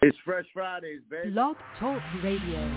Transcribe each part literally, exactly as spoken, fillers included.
It's Fresh Fridays, baby. Blog Talk Radio.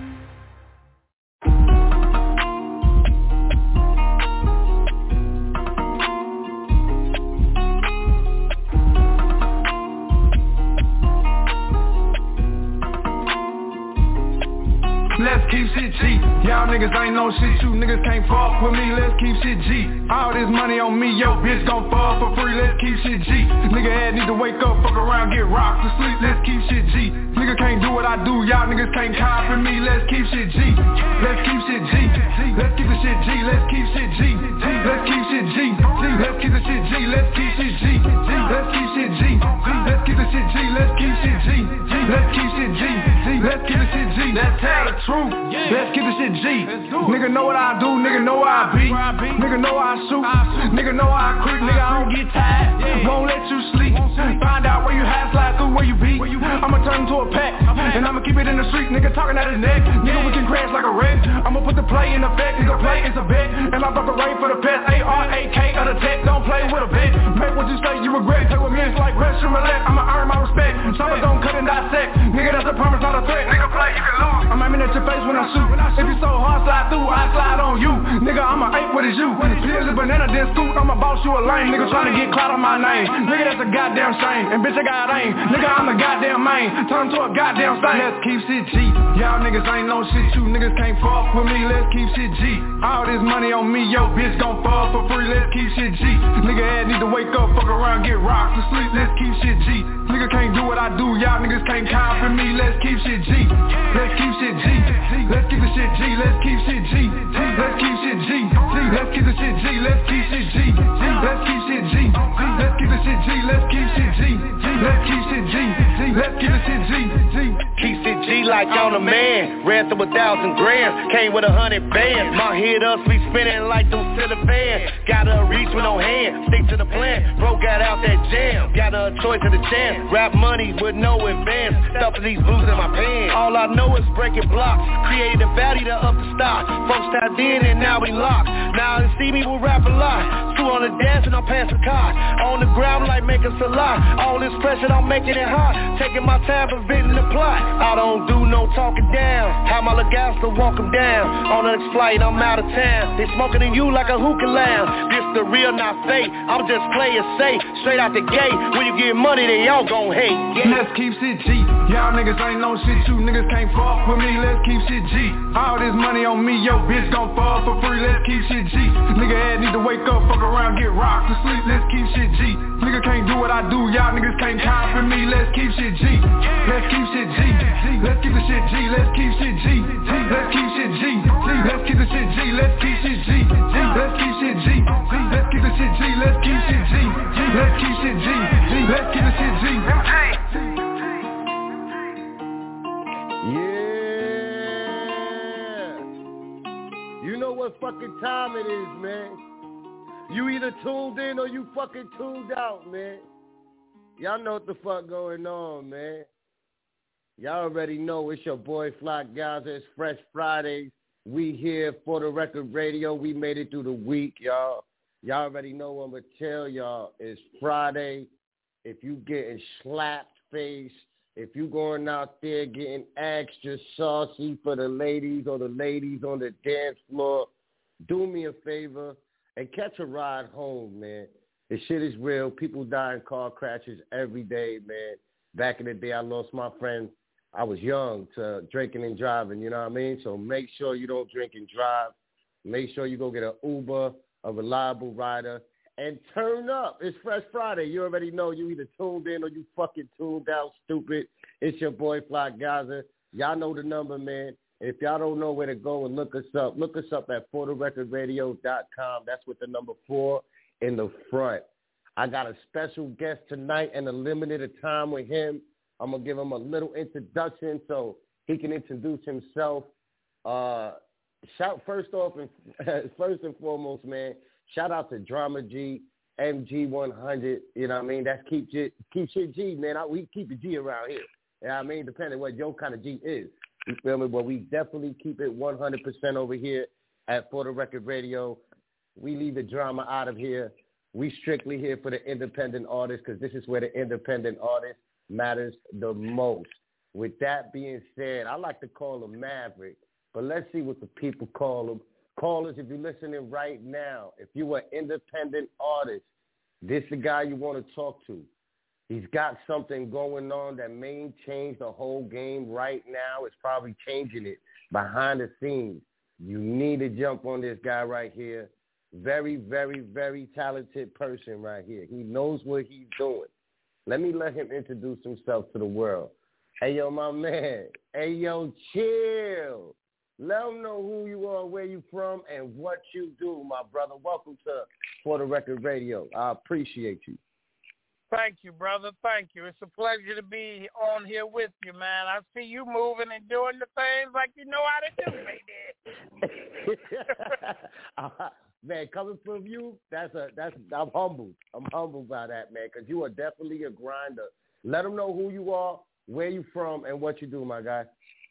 Let's keep shit G. Y'all niggas ain't no shit, you niggas can't fuck with me. Let's keep shit G. All this money on me, yo bitch gon' fuck for free. Let's keep shit G. Nigga head need to wake up, fuck around, get rocked to sleep. Let's keep shit G. Nigga can't do what I do, y'all niggas can't copy me. Let's keep shit G. Let's keep shit G. Let's keep the shit G. Let's keep shit G. Let's keep shit G. Let's keep the shit G. Let's keep shit G. Let's keep shit G. Let's keep the shit G. Let's keep shit G. Let's keep shit G. Let's keep the shit G. Let's tell the truth. Let's keep the shit G. Nigga know what I do, nigga know where I be. Nigga know I shoot, nigga know I creep. Nigga I don't get tired, won't let you sleep. Find out where you have, slide through where you be. I'ma turn into a pack, and I'ma keep it in the street. Nigga talking at his neck, nigga we can crash like a wreck. I'ma put the play in effect, nigga play is a bet. And I brought the rain for the pest, A R A K of the tech. Don't play with a bet, make what you say you regret. Play with me, it's like Russian roulette. I'ma earn my respect, some don't cut and dissect. Nigga that's a promise, not a threat. Nigga play, you can lose. I'm aiming at your face when I shoot. If you so hard, slide through, I slide on you. Nigga, I'm a ape, what is you? Peels and banana, then scoot, I'ma boss you a lane. Nigga tryna get clout on my name. Nigga, that's a goddamn shame. And bitch, I got aim. Nigga, I'm the goddamn main. Turn to a goddamn thing. Let's keep shit G. Y'all niggas ain't no shit, you niggas can't fuck with me. Let's keep shit G. All this money on me, yo bitch gon' fuck for free. Let's keep shit G. Nigga head need to wake up, fuck around, get rocked to sleep. Let's keep shit G. Nigga can't do what I do, y'all niggas can't copy me. Let's keep shit G. Let's keep shit G. Let's keep the shit G. Let's keep shit G. Let's keep shit G. Let's keep the shit G. Let's keep shit G. Let's keep shit G. Let's keep the shit G. Let's keep shit G. Let's keep shit G. Let's keep the shit G. Keep shit G like on a man. Ran through a thousand grams. Came with a hundred bands. My head up, be spinning like those silver fans. Gotta reach with no hand. Stick to the plan. Bro got out that jam. Got a choice of the chance. Rap money with no advance. Stuffing these blues in my pants. All I know is breaking blocks. Created a value to up the stock. Folks tapped in and now we locked. Now they see me will rap a lot. Two on the dance and I'm passing card. On the ground like making a lot. All this pressure I'm making it hot. Taking my time for fitting the plot. I don't do no talking down. How my legacy to walk them down. On the next flight I'm out of town. They smoking in you like a hookah lounge. This the real not fake. I'm just playing safe. Straight out the gate. When you get money they all gon' hate. Yeah. Let's keep shit G. Y'all niggas ain't no shit, you niggas can't fuck with me. Let's keep shit G. All this money on me, yo bitch gon' fall for free. Let's keep shit G. Nigga head need to wake up, fuck around, get rocked to sleep. Let's keep shit G. Nigga can't do what I do, y'all niggas can't copy me. Let's keep shit G. Let's keep shit G. Let's keep the shit G. Let's keep shit G. Let's keep shit G. Let's keep the shit G. Let's keep shit G. Let's keep shit G. Let's keep the shit G. Let's keep shit G. Let's keep shit G. Let's keep the shit G. Yeah. You know what fucking time it is, man. You either tuned in or you fucking tuned out, man. Y'all know what the fuck going on, man. Y'all already know it's your boy Fly Gaza. It's Fresh Fridays. We here for the record radio. We made it through the week, y'all. Y'all already know what I'm going to tell y'all. It's Friday. If you getting slapped face, if you going out there getting extra saucy for the ladies or the ladies on the dance floor, do me a favor and catch a ride home, man. This shit is real. People die in car crashes every day, man. Back in the day, I lost my friend. I was young to drinking and driving, you know what I mean? So make sure you don't drink and drive. Make sure you go get an Uber, a reliable rider, and turn up. It's Fresh Friday. You already know you either tuned in or you fucking tuned out, stupid. It's your boy Fly Gaza. Y'all know the number, man. If y'all don't know where to go and look us up, look us up at for the record radio dot com. That's with the number four in the front. I got a special guest tonight and a limited time with him. I'm going to give him a little introduction so he can introduce himself. Uh, shout first off, and first and foremost, man, shout out to Drama G, M G one hundred. You know what I mean? That's keep shit, keep shit G, man. I, we keep it G around here. You know what I mean? Depending on what your kind of G is. You feel me? But we definitely keep it one hundred percent over here at For the Record Radio. We leave the drama out of here. We strictly here for the independent artists because this is where the independent artist matters the most. with that being said, I like to call him Maverick, but let's see what the people call him. Callers, if you're listening right now, if you're an independent artist, this is the guy you want to talk to. He's got something going on that may change the whole game right now. It's probably changing it behind the scenes. You need to jump on this guy right here. Very, very, very talented person right here. He knows what he's doing. Let me let him introduce himself to the world. Hey, yo, my man. Hey, yo, chill. Let them know who you are, where you from, and what you do, my brother. Welcome to For the Record Radio. I appreciate you. Thank you, brother. Thank you. It's a pleasure to be on here with you, man. I see you moving and doing the things like you know how to do, baby. Man, coming from you, that's a that's. I'm humbled. I'm humbled by that, man, because you are definitely a grinder. Let them know who you are, where you from, and what you do, my guy.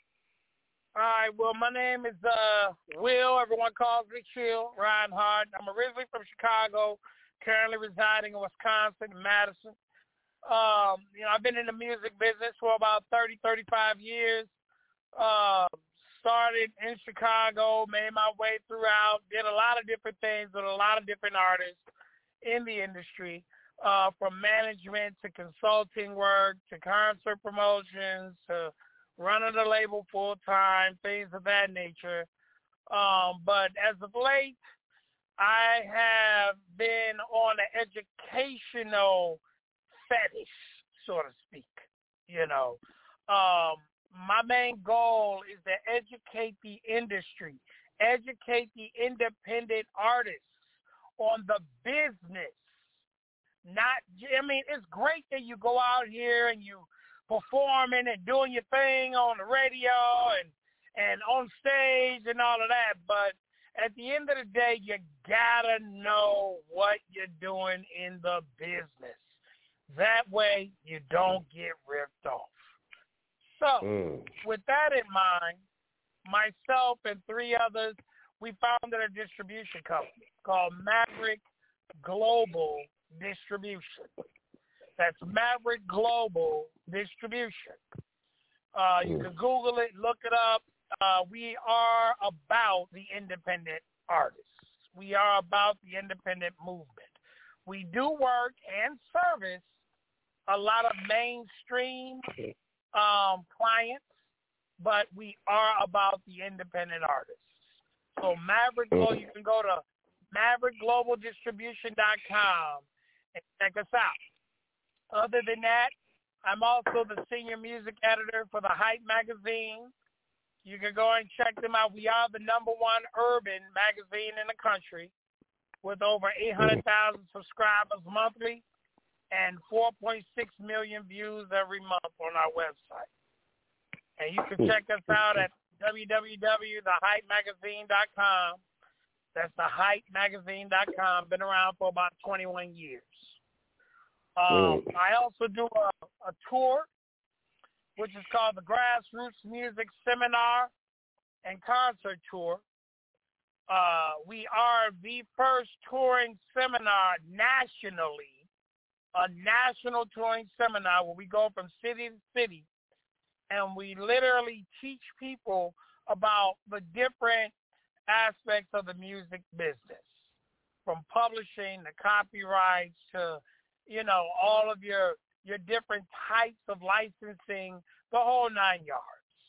All right, well, my name is uh, Will. Everyone calls me Chill Reinhardt. I'm originally from Chicago, currently residing in Wisconsin, Madison. Um, you know, I've been in the music business for about thirty, thirty-five years. Uh, started in Chicago, made my way throughout, did a lot of different things with a lot of different artists in the industry, uh, from management to consulting work to concert promotions to running the label full-time, things of that nature. Um, but as of late, I have been on an educational fetish, so to speak, you know. Um, my main goal is to educate the industry, educate the independent artists on the business. Not, I mean, it's great that you go out here and you performing and doing your thing on the radio and, and on stage and all of that, but at the end of the day, you gotta know what you're doing in the business. That way, you don't get ripped off. So, mm. with that in mind, myself and three others, we founded a distribution company called Maverick Global Distribution. That's Maverick Global Distribution. Uh, you can Google it, look it up. Uh, we are about the independent artists. We are about the independent movement. We do work and service a lot of mainstream um, clients, but we are about the independent artists. So Maverick Global, you can go to maverick global distribution dot com and check us out. Other than that, I'm also the senior music editor for the Hype magazine. You can go and check them out. We are the number one urban magazine in the country with over eight hundred thousand subscribers monthly and four point six million views every month on our website. And you can check us out at w w w dot the hype magazine dot com. That's the hype magazine dot com. Been around for about twenty-one years. Um, I also do a, a tour, which is called the Grassroots Music Seminar and Concert Tour. Uh, we are the first touring seminar nationally, a national touring seminar where we go from city to city, and we literally teach people about the different aspects of the music business, from publishing to copyrights to, you know, all of your your different types of licensing, the whole nine yards.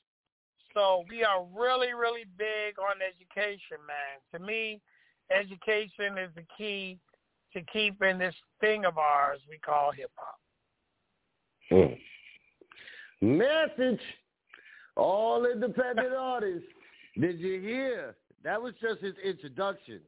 So we are really, really big on education, man. To me, education is the key to keeping this thing of ours we call hip-hop. Hmm. Message, all independent artists. Did you hear? That was just his introduction.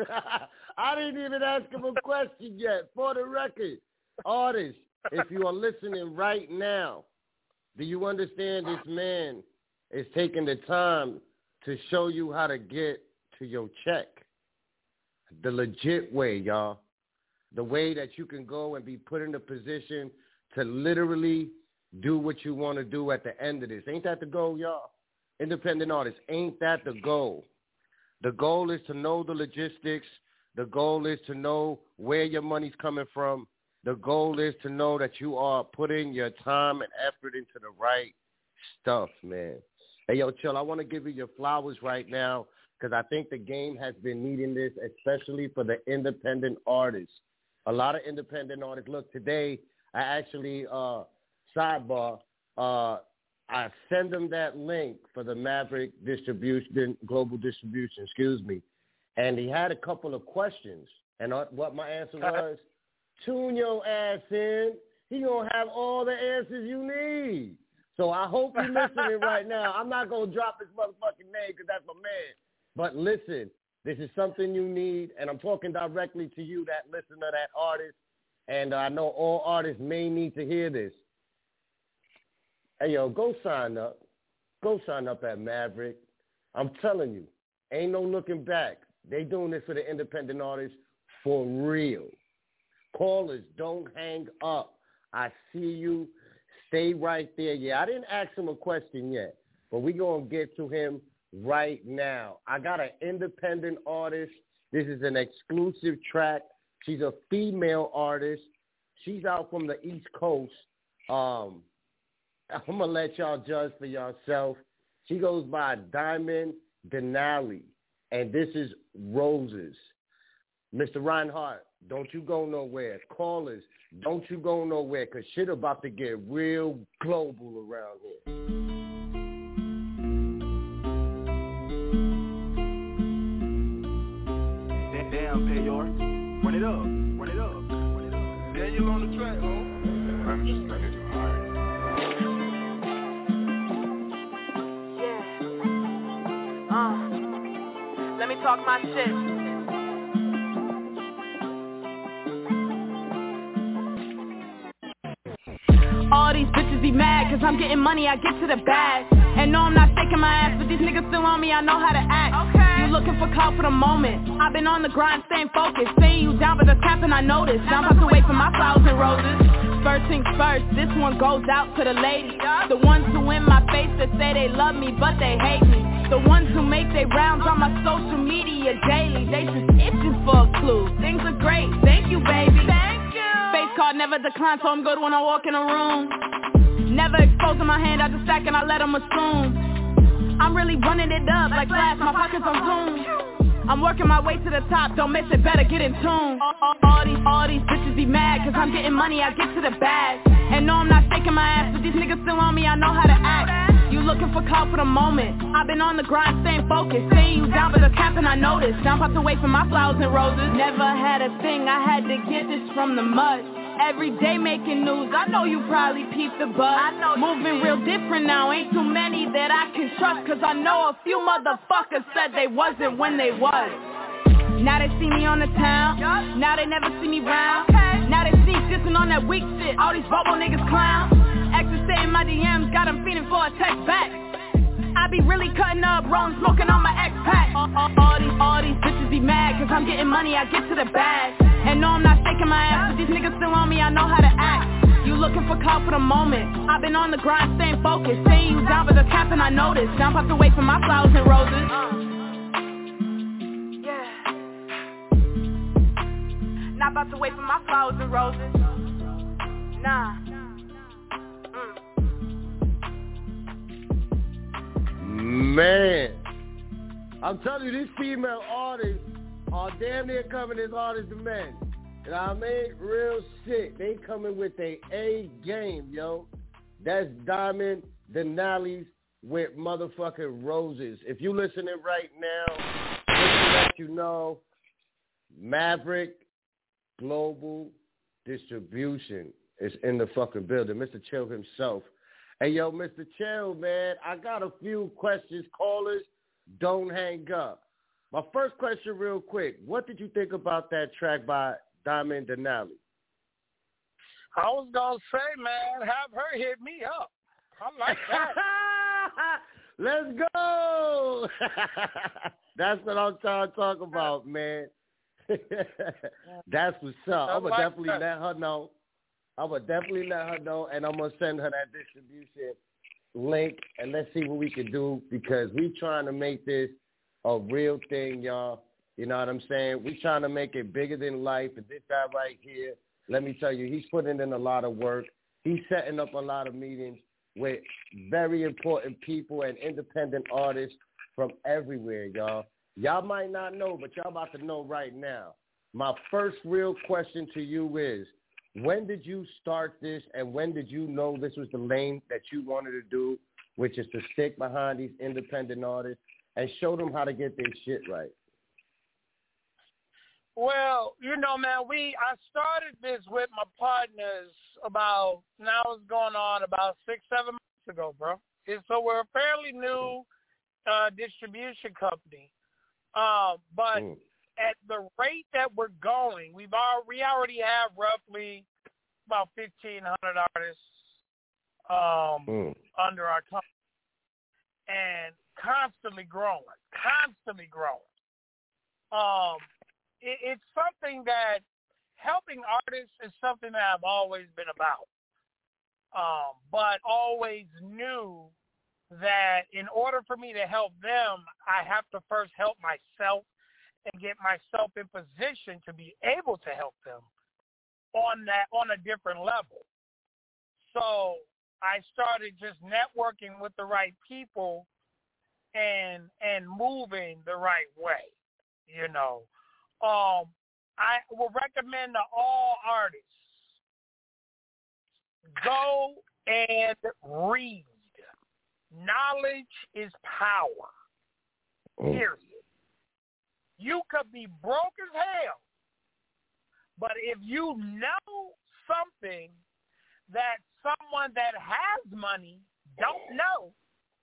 I didn't even ask him a question yet. For the record, artists, if you are listening right now, do you understand this man is taking the time to show you how to get to your check? The legit way, y'all. The way that you can go and be put in a position to literally do what you want to do at the end of this. Ain't that the goal, y'all? Independent artists, ain't that the goal? The goal is to know the logistics. The goal is to know where your money's coming from. The goal is to know that you are putting your time and effort into the right stuff, man. Hey, yo, Chill, I want to give you your flowers right now because I think the game has been needing this, especially for the independent artists. A lot of independent artists. Look, today I actually, uh, sidebar, uh, I send them that link for the Maverick distribution, global distribution, excuse me. And he had a couple of questions. And what my answer was, tune your ass in. He going to have all the answers you need. So I hope you're listening right now. I'm not going to drop his motherfucking name because that's my man. But listen, this is something you need. And I'm talking directly to you, that listener, that artist. And I know all artists may need to hear this. Hey, yo, go sign up. Go sign up at Maverick. I'm telling you, ain't no looking back. They doing this for the independent artists for real. Callers, don't hang up. I see you. Stay right there. Yeah, I didn't ask him a question yet, but we're going to get to him right now. I got an independent artist. This is an exclusive track. She's a female artist. She's out from the East Coast. Um, I'm going to let y'all judge for yourself. She goes by Diamond Denali, and this is Roses. Mister Reinhardt, don't you go nowhere. Callers, don't you go nowhere, because shit about to get real global around here. Damn, Payor. Run it up. Run it up. Run it up. Daniel on the track, ho. I'm just trying to do hard. Yeah. Uh. Let me talk my shit. All these bitches be mad cause I'm getting money, I get to the bag. And no, I'm not shaking my ass, but these niggas still on me, I know how to act. Okay. You looking for clout for the moment. I've been on the grind, staying focused. Saying you down, but the capping I noticed. I'm about to wait for my flowers and roses. First things first, this one goes out to the ladies. The ones who in my face that say they love me, but they hate me. The ones who make their rounds on my social media daily. They just itching for a clue. Things are great, thank you, baby. Thank you. Face card never decline, so I'm good when I walk in a room. Never exposing my hand, I just stack and I let them assume. I'm really running it up like Flash, my pockets on Zoom. I'm working my way to the top, don't miss it, better get in tune. All, all, all these, all these bitches be mad, cause I'm getting money, I get to the bag. And no, I'm not shaking my ass, but these niggas still on me, I know how to act. You looking for clout for the moment. I've been on the grind, staying focused. Saying you down, but the capping I noticed. I'm about to wait for my flowers and roses. Never had a thing, I had to get this from the mud. Every day making news, I know you probably peeped the buzz. I know moving real different now, ain't too many that I can trust. Cause I know a few motherfuckers said they wasn't when they was. Now they see me on the town, now they never see me round. Now they see dissing on that weak shit, all these bobo niggas clown. Exes stay in my D Ms, got them feeding for a text back. I be really cutting up, rolling, smoking on my X-Pack. All, all, all these, all these bitches be mad, cause I'm getting money, I get to the bag. And no, I'm not shaking my ass, but these niggas still on me, I know how to act. You looking for clout for the moment. I've been on the grind, staying focused. Saying you down, but the capping I noticed. Now I'm about to wait for my flowers and roses. Uh. Yeah. Not about to wait for my flowers and roses. Nah. Man, I'm telling you, these female artists are damn near coming as hard as the men. You know what I mean? Real shit. They coming with a A game, yo. That's Diamond Denali's with motherfucking Roses. If you listening right now, just to let you know, Maverick Global Distribution is in the fucking building. Mister Chill himself. Hey, yo, Mister Chill, man, I got a few questions. Callers, don't hang up. My first question real quick. What did you think about that track by Diamond Denali? I was going to say, man, have her hit me up. I like that. Let's go. That's what I'm trying to talk about, man. That's what's up. I'm going to definitely that. let her know. I would definitely let her know, and I'm going to send her that distribution link, and let's see what we can do, because we trying to make this a real thing, y'all. You know what I'm saying? We trying to make it bigger than life, and this guy right here, let me tell you, he's putting in a lot of work. He's setting up a lot of meetings. with very important people and independent artists from everywhere, y'all. Y'all might not know, but y'all about to know right now. My first real question to you is, when did you start this, and when did you know this was the lane that you wanted to do, which is to stick behind these independent artists and show them how to get their shit right? Well, you know, man, we I started this with my partners about, now it's going on about six, seven months ago, bro. And so we're a fairly new uh, distribution company. Uh, but mm. at the rate that we're going, we've already, we already have roughly about fifteen hundred artists um, mm. under our company, and constantly growing, constantly growing. Um, it, it's something that helping artists is something that I've always been about, um, but always knew that in order for me to help them, I have to first help myself and get myself in position to be able to help them on that, on a different level. So I started just networking with the right people and and moving the right way, you know. Um, I will recommend to all artists, go and read. Knowledge is power, period. You could be broke as hell, but if you know something that someone that has money don't know,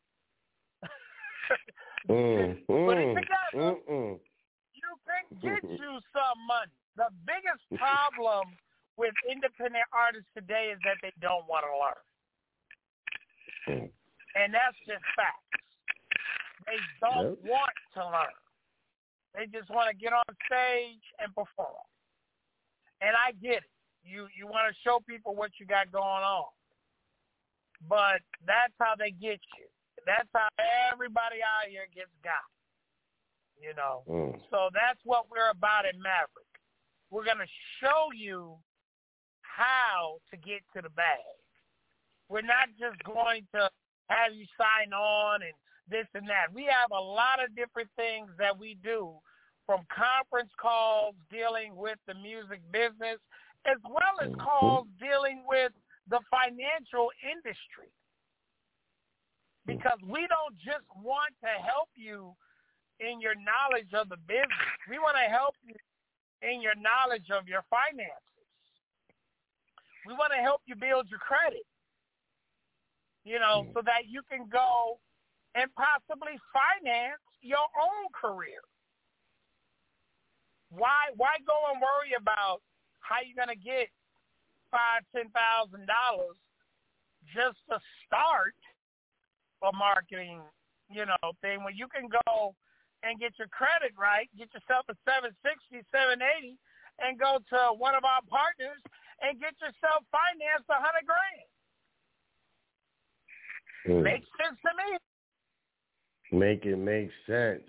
mm, put mm, it together, mm, mm. you can get you some money. The biggest problem with independent artists today is that they don't want to learn. And that's just facts. They don't yep. want to learn. They just want to get on stage and perform. And I get it. You you want to show people what you got going on. But that's how they get you. That's how everybody out here gets got. You know. Mm. So that's what we're about in Maverick. We're going to show you how to get to the bag. We're not just going to have you sign on and this and that. We have a lot of different things that we do, from conference calls dealing with the music business, as well as calls dealing with the financial industry. Because we don't just want to help you in your knowledge of the business. We want to help you in your knowledge of your finances. We want to help you build your credit. You know, so that you can go and possibly finance your own career. Why why go and worry about how you're going to get five, ten thousand dollars just to start a marketing, you know, thing, when you can go and get your credit right, get yourself a seven sixty, seven eighty, and go to one of our partners and get yourself financed a hundred grand. Mm. Makes sense to me. Make it make sense.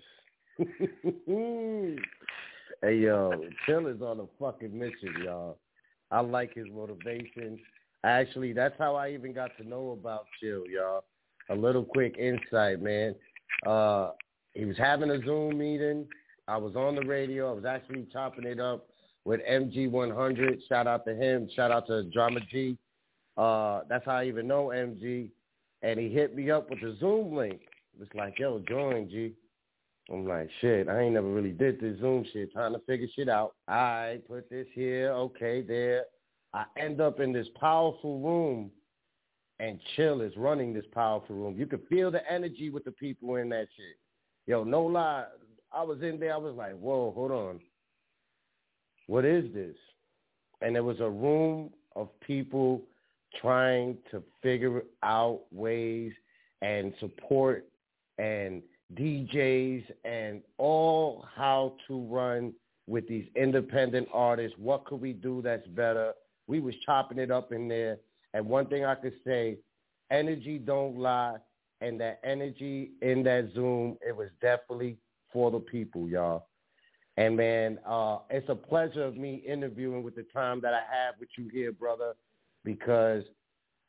Hey, yo, Chill is on a fucking mission, y'all. I like his motivation. Actually, that's how I even got to know about Chill, y'all. A little quick insight, man. Uh, he was having a Zoom meeting. I was on the radio. I was actually chopping it up with M G one hundred. Shout out to him. Shout out to Drama G. Uh, that's how I even know M G. And he hit me up with a Zoom link. It's like, yo, join, G. I'm like, shit, I ain't never really did this Zoom shit, trying to figure shit out. I put this here, okay, there. I end up in this powerful room, and Chill is running this powerful room. You could feel the energy with the people in that shit. Yo, no lie, I was in there, I was like, whoa, hold on. What is this? And there was a room of people trying to figure out ways and support and D Js and all how to run with these independent artists. What could we do that's better? We was chopping it up in there. And one thing I could say, energy don't lie. And that energy in that Zoom, it was definitely for the people, y'all. And, man, uh, it's a pleasure of me interviewing with the time that I have with you here, brother, because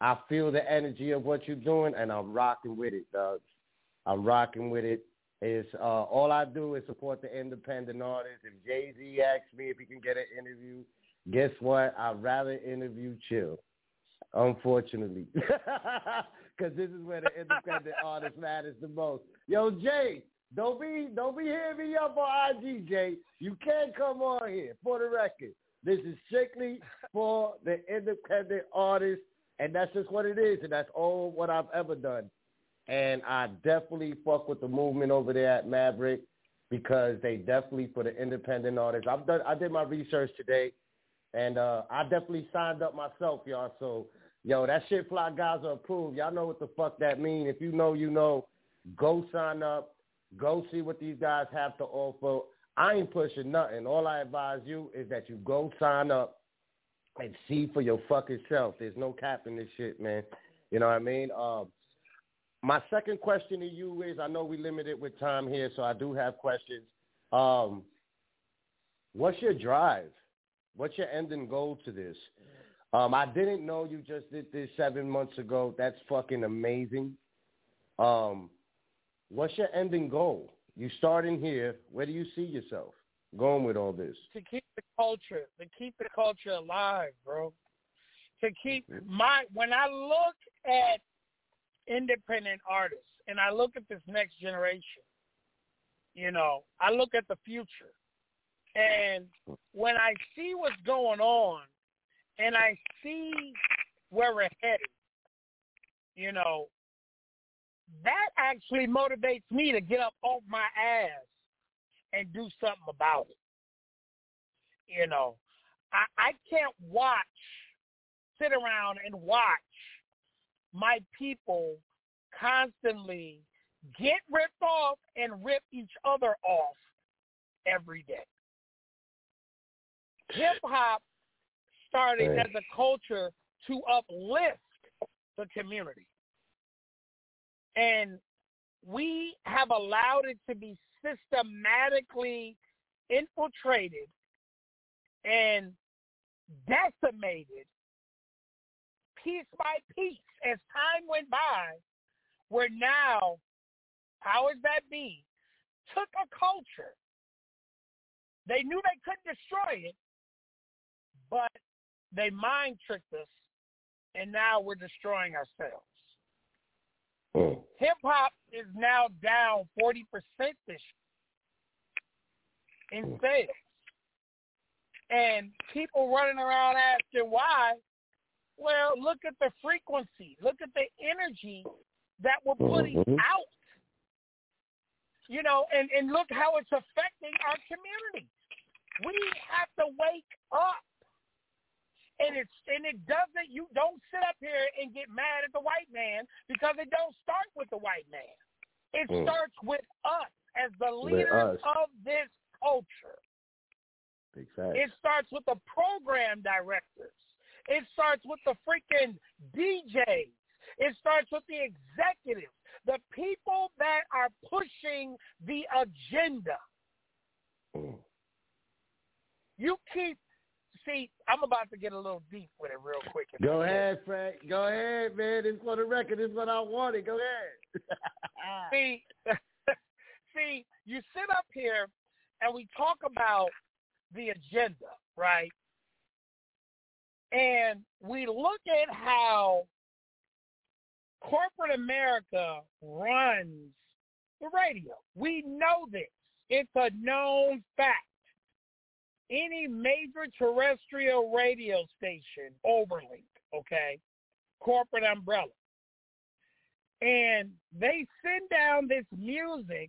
I feel the energy of what you're doing, and I'm rocking with it, dog. I'm rocking with it. It's, uh, all I do is support the independent artists. If Jay-Z asks me if he can get an interview, guess what? I'd rather interview Chill, unfortunately, because this is where the independent artist matters the most. Yo, Jay, don't be don't be hitting me up on I G, Jay. You can't come on here, for the record. This is strictly for the independent artists, and that's just what it is, and that's all what I've ever done. And I definitely fuck with the movement over there at Maverick because they definitely for the independent artists. I've done. I did my research today, and uh, I definitely signed up myself, y'all. So, yo, that shit Fly Gaza approved. Y'all know what the fuck that mean. If you know, you know. Go sign up. Go see what these guys have to offer. I ain't pushing nothing. All I advise you is that you go sign up and see for your fucking self. There's no cap in this shit, man. You know what I mean? Um, My second question to you is, I know we limited with time here, so I do have questions. Um, what's your drive? What's your ending goal to this? Um, I didn't know you just did this seven months ago. That's fucking amazing. Um, what's your ending goal? You starting here. Where do you see yourself going with all this? To keep the culture, to keep the culture alive, bro. To keep my, when I look at independent artists and I look at this next generation, you know, I look at the future, and when I see what's going on and I see where we're headed, you know, that actually motivates me to get up off my ass and do something about it. You know, I, I can't watch, sit around and watch my people constantly get ripped off and rip each other off every day. Hip-hop started right. as a culture to uplift the community. And we have allowed it to be systematically infiltrated and decimated piece by piece as time went by, where now powers that be took a culture. They knew they couldn't destroy it, but they mind tricked us, and now we're destroying ourselves. Oh. Hip-hop is now down forty percent this year in sales. And people running around asking why. Well, look at the frequency. Look at the energy that we're putting mm-hmm. out. You know, and, and look how it's affecting our community. We have to wake up. And it's and it doesn't, you don't sit up here and get mad at the white man, because it don't start with the white man. It mm. starts with us as the leaders of this culture. Big facts. It starts with the program directors. It starts with the freaking D Js. It starts with the executives, the people that are pushing the agenda. Mm. You keep, see, I'm about to get a little deep with it real quick. Go ahead, Frank. Go ahead, man. It's for the record. It's what I wanted. Go ahead. see, see, you sit up here and we talk about the agenda, right? And we look at how corporate America runs the radio. We know this. It's a known fact. Any major terrestrial radio station, Overlink, okay, corporate umbrella, and they send down this music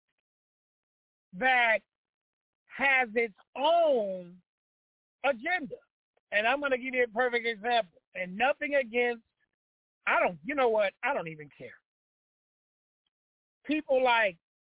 that has its own agenda. And I'm going to give you a perfect example. And nothing against, I don't, you know what? I don't even care. People like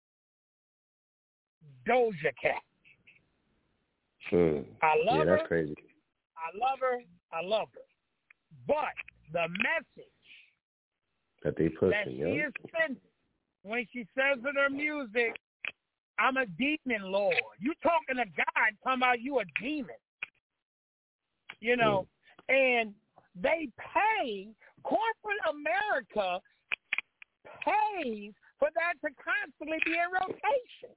Doja Cat. Hmm. I love yeah, her. that's crazy. I love her. I love her. But the message that they pushing, that she yo. is sending when she says in her music, I'm a demon lord. You talking to God, talking about you a demon. You know, mm. and they pay corporate America pays for that to constantly be in rotation.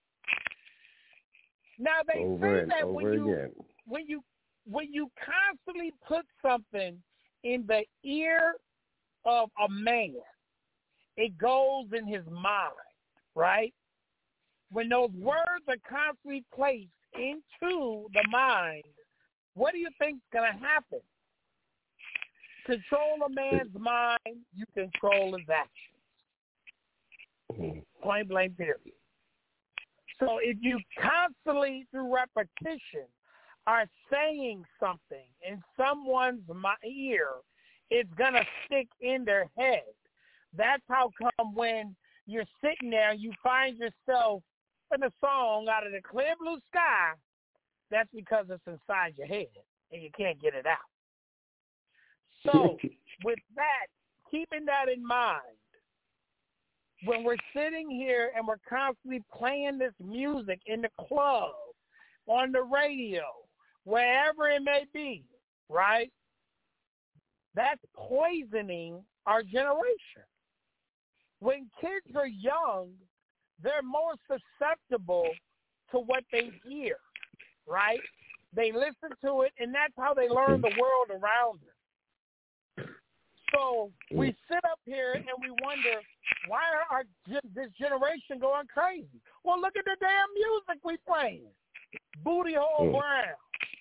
Now they over say that over when you again. when you when you constantly put something in the ear of a man, it goes in his mind, right? When those words are constantly placed into the mind, what do you think is going to happen? Control a man's mind, you control his actions. Mm-hmm. Point blank period. So if you constantly, through repetition, are saying something in someone's ear, it's going to stick in their head. That's how come when you're sitting there, you find yourself in a song out of the clear blue sky, that's because it's inside your head and you can't get it out. So with that, keeping that in mind, when we're sitting here and we're constantly playing this music in the club, on the radio, wherever it may be, right? That's poisoning our generation. When kids are young, they're more susceptible to what they hear, right? They listen to it, and that's how they learn the world around them. So we sit up here and we wonder, why are our, this generation going crazy? Well, look at the damn music we playing. Booty hole brown.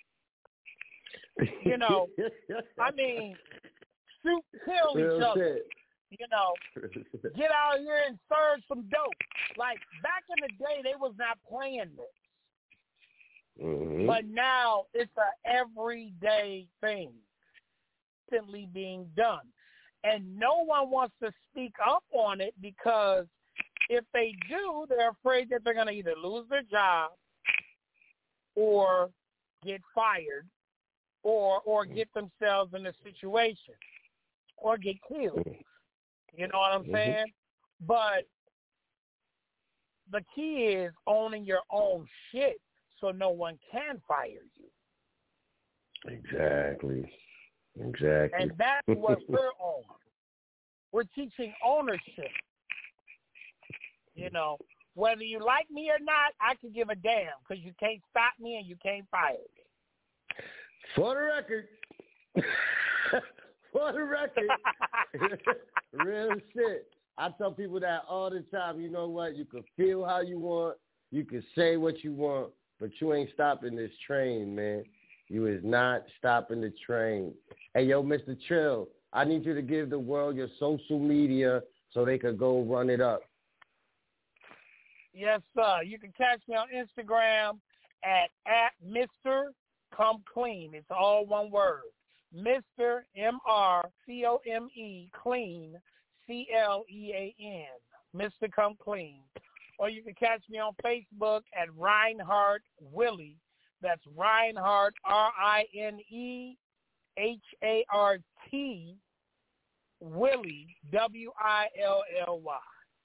You know, I mean, shoot, kill each Real other. shit. You know, get out here and serve some dope. Like, back in the day, they was not playing this. Mm-hmm. But now it's a everyday thing constantly being done. And no one wants to speak up on it because if they do, they're afraid that they're going to either lose their job or get fired or or get themselves in a situation or get killed. You know what I'm mm-hmm. saying? But the key is owning your own shit so no one can fire you. Exactly. Exactly. And that's what we're on. We're teaching ownership. You know, whether you like me or not, I can give a damn because you can't stop me and you can't fire me. For the record. For the record. Real shit. I tell people that all the time. You know what? You can feel how you want. You can say what you want, but you ain't stopping this train, man. You is not stopping the train. Hey, yo, Mister Trill, I need you to give the world your social media so they could go run it up. Yes, sir. You can catch me on Instagram at, at Mister Come Clean. It's all one word. Mister M R C O M E Clean, C L E A N. Mister Come Clean. Or you can catch me on Facebook at Reinhardt Willie. That's Reinhardt, R I N E H A R T, Willie, W I L L Y.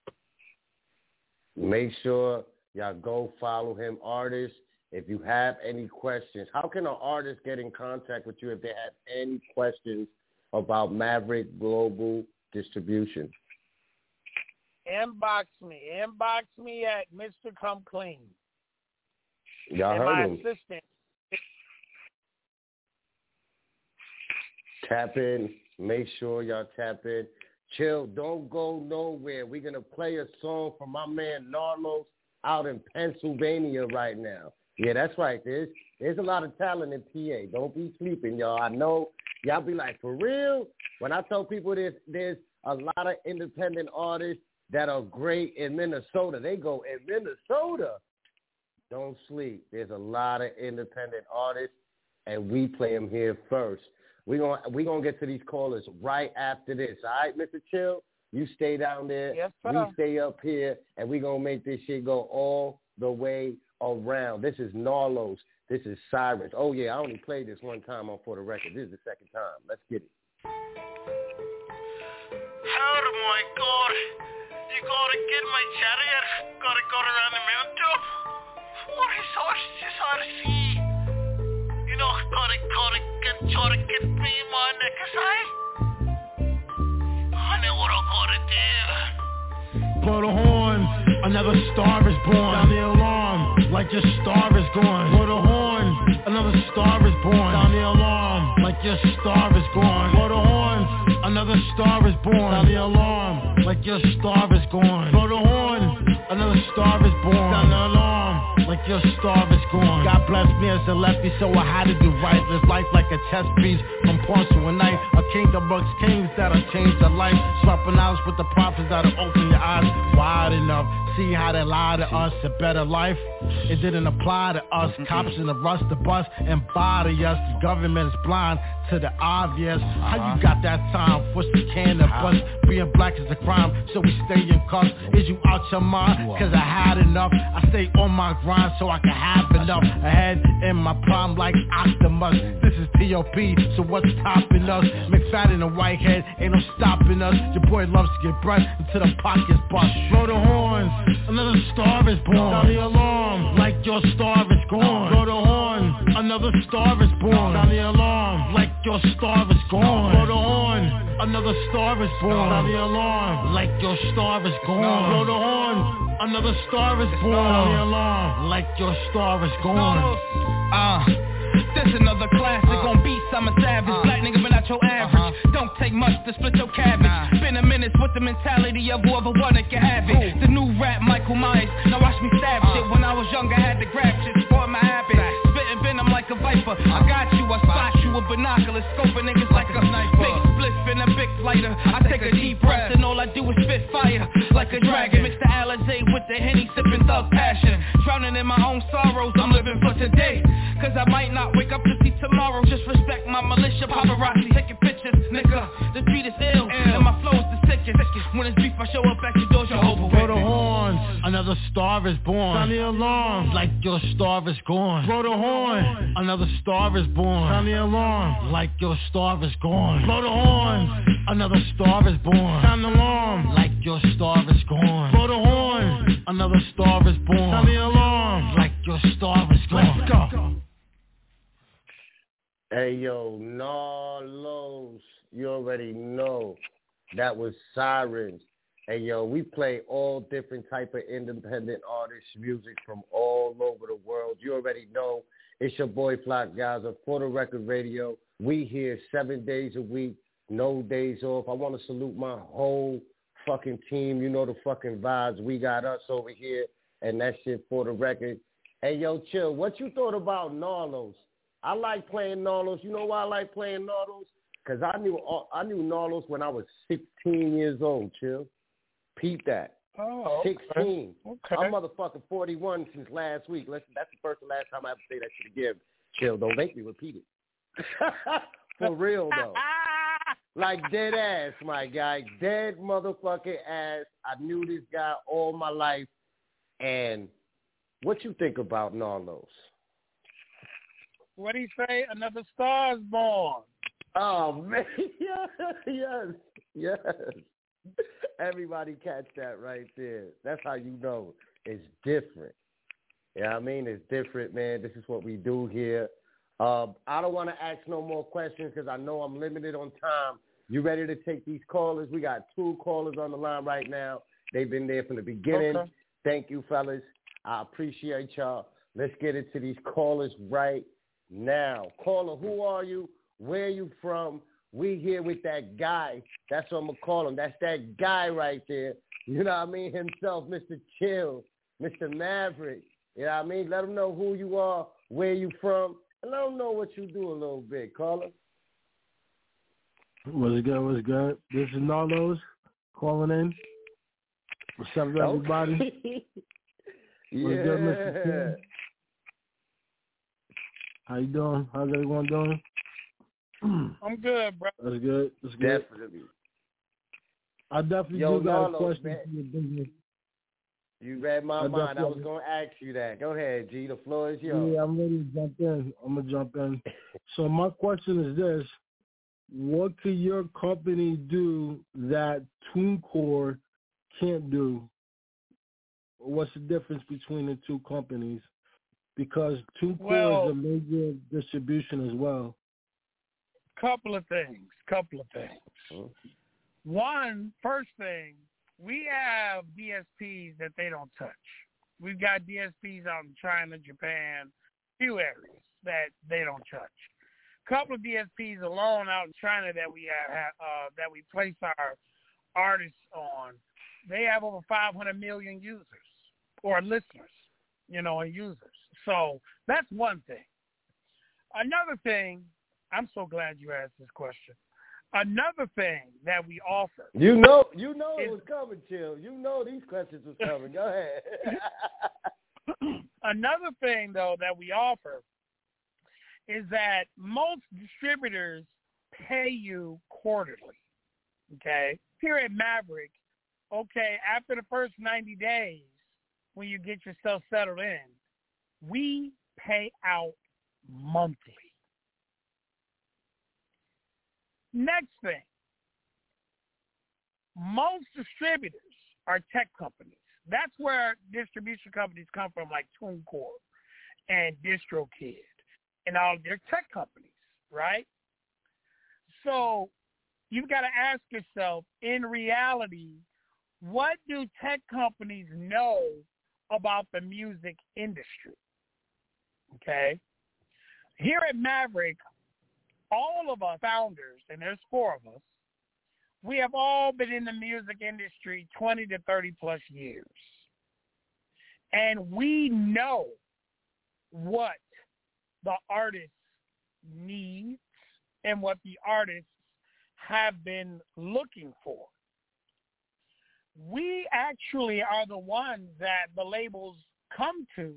Make sure y'all go follow him, artists. If you have any questions, how can an artist get in contact with you if they have any questions about Maverick Global Distribution? Inbox me. Inbox me at Mister Come Clean. Y'all and heard my him. Assistant. Tap in. Make sure y'all tap in. Chill. Don't go nowhere. We're going to play a song from my man Narlos out in Pennsylvania right now. Yeah, that's right. There's, there's a lot of talent in P A. Don't be sleeping, y'all. I know y'all be like, for real? When I tell people there's, there's a lot of independent artists that are great in Minnesota, they go, in Minnesota? Don't sleep. There's a lot of independent artists, and we play them here first. We're going we gonna get to these callers right after this. All right, Mister Chill? You stay down there. Yes, sir. We stay up here, and we're going to make this shit go all the way around. This is Narlos. This is Cyrus. Oh, yeah, I only played this one time on For the Record. This is the second time. Let's get it. Oh, my God. You got to get my chariot. Got to go around the mountain. What is horses are see? You know, got to, got to get, try to get me my neck aside. Blow the horn, another star is born. Sound the alarm, like your star is gone. Blow the horn, another star is born. Sound the alarm, like your star is gone. Blow the horn, another star is born. Sound the alarm, like your star is gone. Blow the horn, another star is born. Sound the alarm, like your star is gone. God bless me as a lefty, so I had to do right. Live life like a chess piece from pawn to a knight. A king amongst kings that'll change their life. Swapping eyes with the prophets that'll open your eyes wide enough. See how they lie to us, a better life. It didn't apply to us. Cops in the rust, the bus, and body us. The government is blind to the obvious. How you got that time? What's the can of bust? Being black is a crime, so we stay in cuffs. Is you out your mind? Cause I had enough. I stay on my grind so I can have enough. Ahead in my prime like Optimus. This is T O P, so what's topping us? McFadden and Whitehead, ain't no stopping us. Your boy loves to get breath until the pockets bust. Blow the horns, another star is born. Sound the alarm, like your star is gone. Blow the horn, another star is born. Sound the alarm, like your star is gone. Blow the horn, another star is born. Sound the alarm, like your star is gone. Blow the horn, another star is born. Sound the alarm, like your star is gone. Ah. Uh. This another classic uh, on beats, I'm a savage uh, Black nigga, but not your average uh-huh. Don't take much to split your cabbage nah. Been a minute with the mentality of whoever wanna can have it Ooh. The new rap, Michael Myers, now watch me stab uh, shit When I was young I had to grab shit, sport my habit Spitting venom like a viper, uh, I got you, I spot you with binoculars Scoping niggas like a sniper Big spliff and a big lighter I take a deep breath and all I do is spit fire Like a dragon, mix the Alizé with the Henny Sipping thug passion Drowning in my own sorrows, I'm living for today Cause I might not wake up to see tomorrow Just respect my militia, paparazzi taking pictures, nigga The street is ill, Ill. and my flow's the sickest When it's beef I show up at your door, Jehovah Blow the horn, another star is born Sound the alarm, like your star is gone Blow the horn, another star is born Sound the alarm, like your star is gone Blow the horn, another star is born Sound the alarm, like your star is gone Blow the horn, another star is born Sound the alarm, like your star is gone Let's go. Hey, yo, Narlos, you already know that was Sirens. Hey, yo, we play all different type of independent artists' music from all over the world. You already know it's your boy Flock Gaza for the Record Radio. We here seven days a week, no days off. I want to salute my whole fucking team. You know the fucking vibes. We got us over here, and that shit for the record. Hey, yo, chill. What you thought about Narlos? I like playing Narlos. You know why I like playing Narlos? Because I knew I knew Narlos when I was sixteen years old, chill. Peep that. Oh, okay. sixteen. Okay. I'm motherfucking forty-one since last week. Listen, that's the first and last time I ever say that shit again. Chill, don't make me repeat it. For real, though. Like dead ass, my guy. Dead motherfucking ass. I knew this guy all my life. And what you think about Narlos? What do you say? Another star is born. Oh, man. Yes, yes, yes. Everybody catch that right there. That's how you know it's different. You know what I mean? It's different, man. This is what we do here. Uh, I don't want to ask no more questions because I know I'm limited on time. You ready to take these callers? We got two callers on the line right now. They've been there from the beginning. Okay. Thank you, fellas. I appreciate y'all. Let's get into these callers right now. Caller, who are you? Where are you from? We here with that guy. That's what I'm going to call him. That's that guy right there. You know what I mean? Himself, Mister Chill, Mister Maverick. You know what I mean? Let him know who you are, where you from, and let him know what you do a little bit. Caller. What's good? What's good? This is Narlos calling in. What's up, everybody? Yeah. What's good, Mister Chill? How you doing? How's everyone doing? I'm good, bro. That's good. That's good. Definitely. I definitely Yo, do got Narlos, a question man. for your business. You read my I mind. I was definitely- going to ask you that. Go ahead, G. The floor is yours. Yeah, I'm ready to jump in. I'm going to jump in. So my question is this. What could your company do that TuneCore can't do? What's the difference between the two companies? Because TuneCore Well- is a major distribution as well. Couple of things. Couple of things. Hmm? One, first thing, we have D S Ps that they don't touch. We've got D S Ps out in China, Japan, few areas that they don't touch. A couple of D S Ps alone out in China that we have uh, that we place our artists on, they have over five hundred million users or listeners, you know, and users. So that's one thing. Another thing, I'm so glad you asked this question. Another thing that we offer. You know, you know is, it was coming, Chill. You know these questions was coming. Go ahead. Another thing, though, that we offer is that most distributors pay you quarterly, okay? Here at Maverick, okay, after the first ninety days, when you get yourself settled in, we pay out monthly. Next thing, most distributors are tech companies. That's where distribution companies come from, like TuneCore and DistroKid and all their tech companies, right? So you've got to ask yourself, in reality, what do tech companies know about the music industry? Okay? Here at Maverick, all of us founders, and there's four of us, we have all been in the music industry twenty to thirty plus years. And we know what the artists need and what the artists have been looking for. We actually are the ones that the labels come to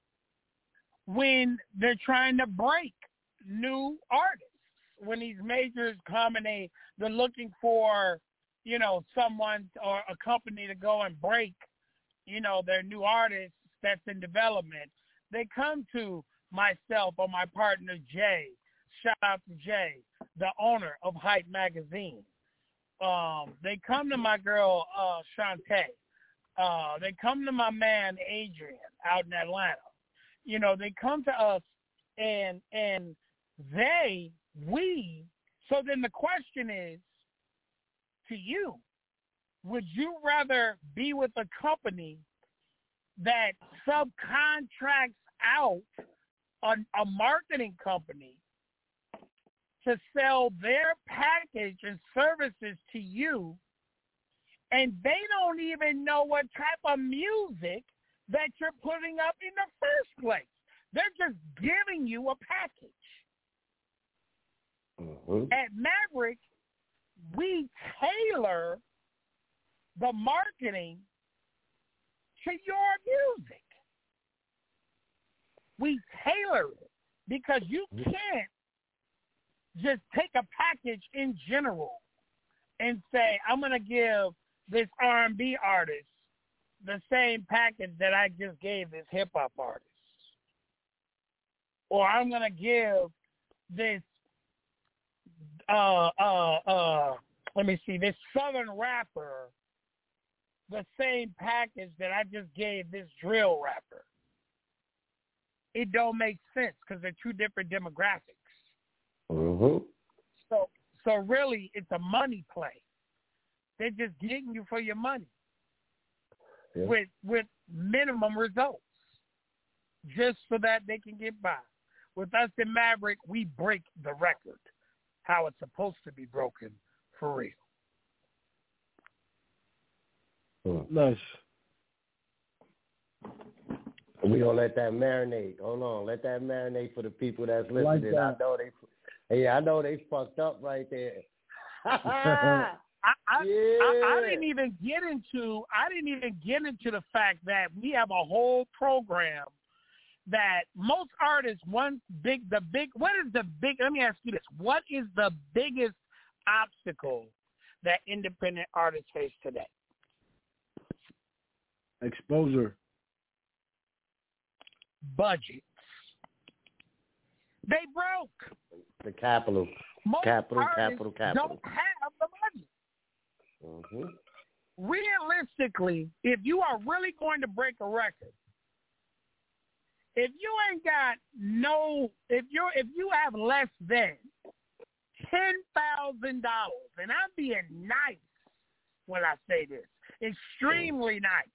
when they're trying to break new artists. When these majors come and they, they're looking for, you know, someone or a company to go and break, you know, their new artist that's in development, they come to myself or my partner, Jay. Shout out to Jay, the owner of Hype Magazine. Um, they come to my girl, uh, Shantae. Uh, they come to my man, Adrian, out in Atlanta. You know, they come to us and and they, we, so then the question is, to you, would you rather be with a company that subcontracts out a, a marketing company to sell their package and services to you, and they don't even know what type of music that you're putting up in the first place? They're just giving you a package. Mm-hmm. At Maverick, we tailor the marketing to your music. We tailor it because you can't just take a package in general and say, I'm going to give this R and B artist the same package that I just gave this hip-hop artist. Or I'm going to give this, uh, uh, uh, let me see, this Southern rapper the same package that I just gave this drill rapper. It don't make sense because they're two different demographics. Mm-hmm. So, so really, it's a money play. They're just getting you for your money yeah. with with minimum results, just so that they can get by. With us in Maverick, we break the record, how it's supposed to be broken for real. Nice. We gonna let that marinate. Hold on, let that marinate for the people that's listening. Like that. I know they, yeah, I know they fucked up right there. I, I, yeah. I, I didn't even get into. I didn't even get into the fact that we have a whole program that most artists. One big, the big. What is the big? Let me ask you this: what is the biggest obstacle that independent artists face today? Exposure. Budgets. They broke. The capital. Most capital, capital, capital. Don't have the money. Mm-hmm. Realistically, if you are really going to break a record, if you ain't got no, if you if you have less than ten thousand dollars, and I'm being nice when I say this. Extremely nice.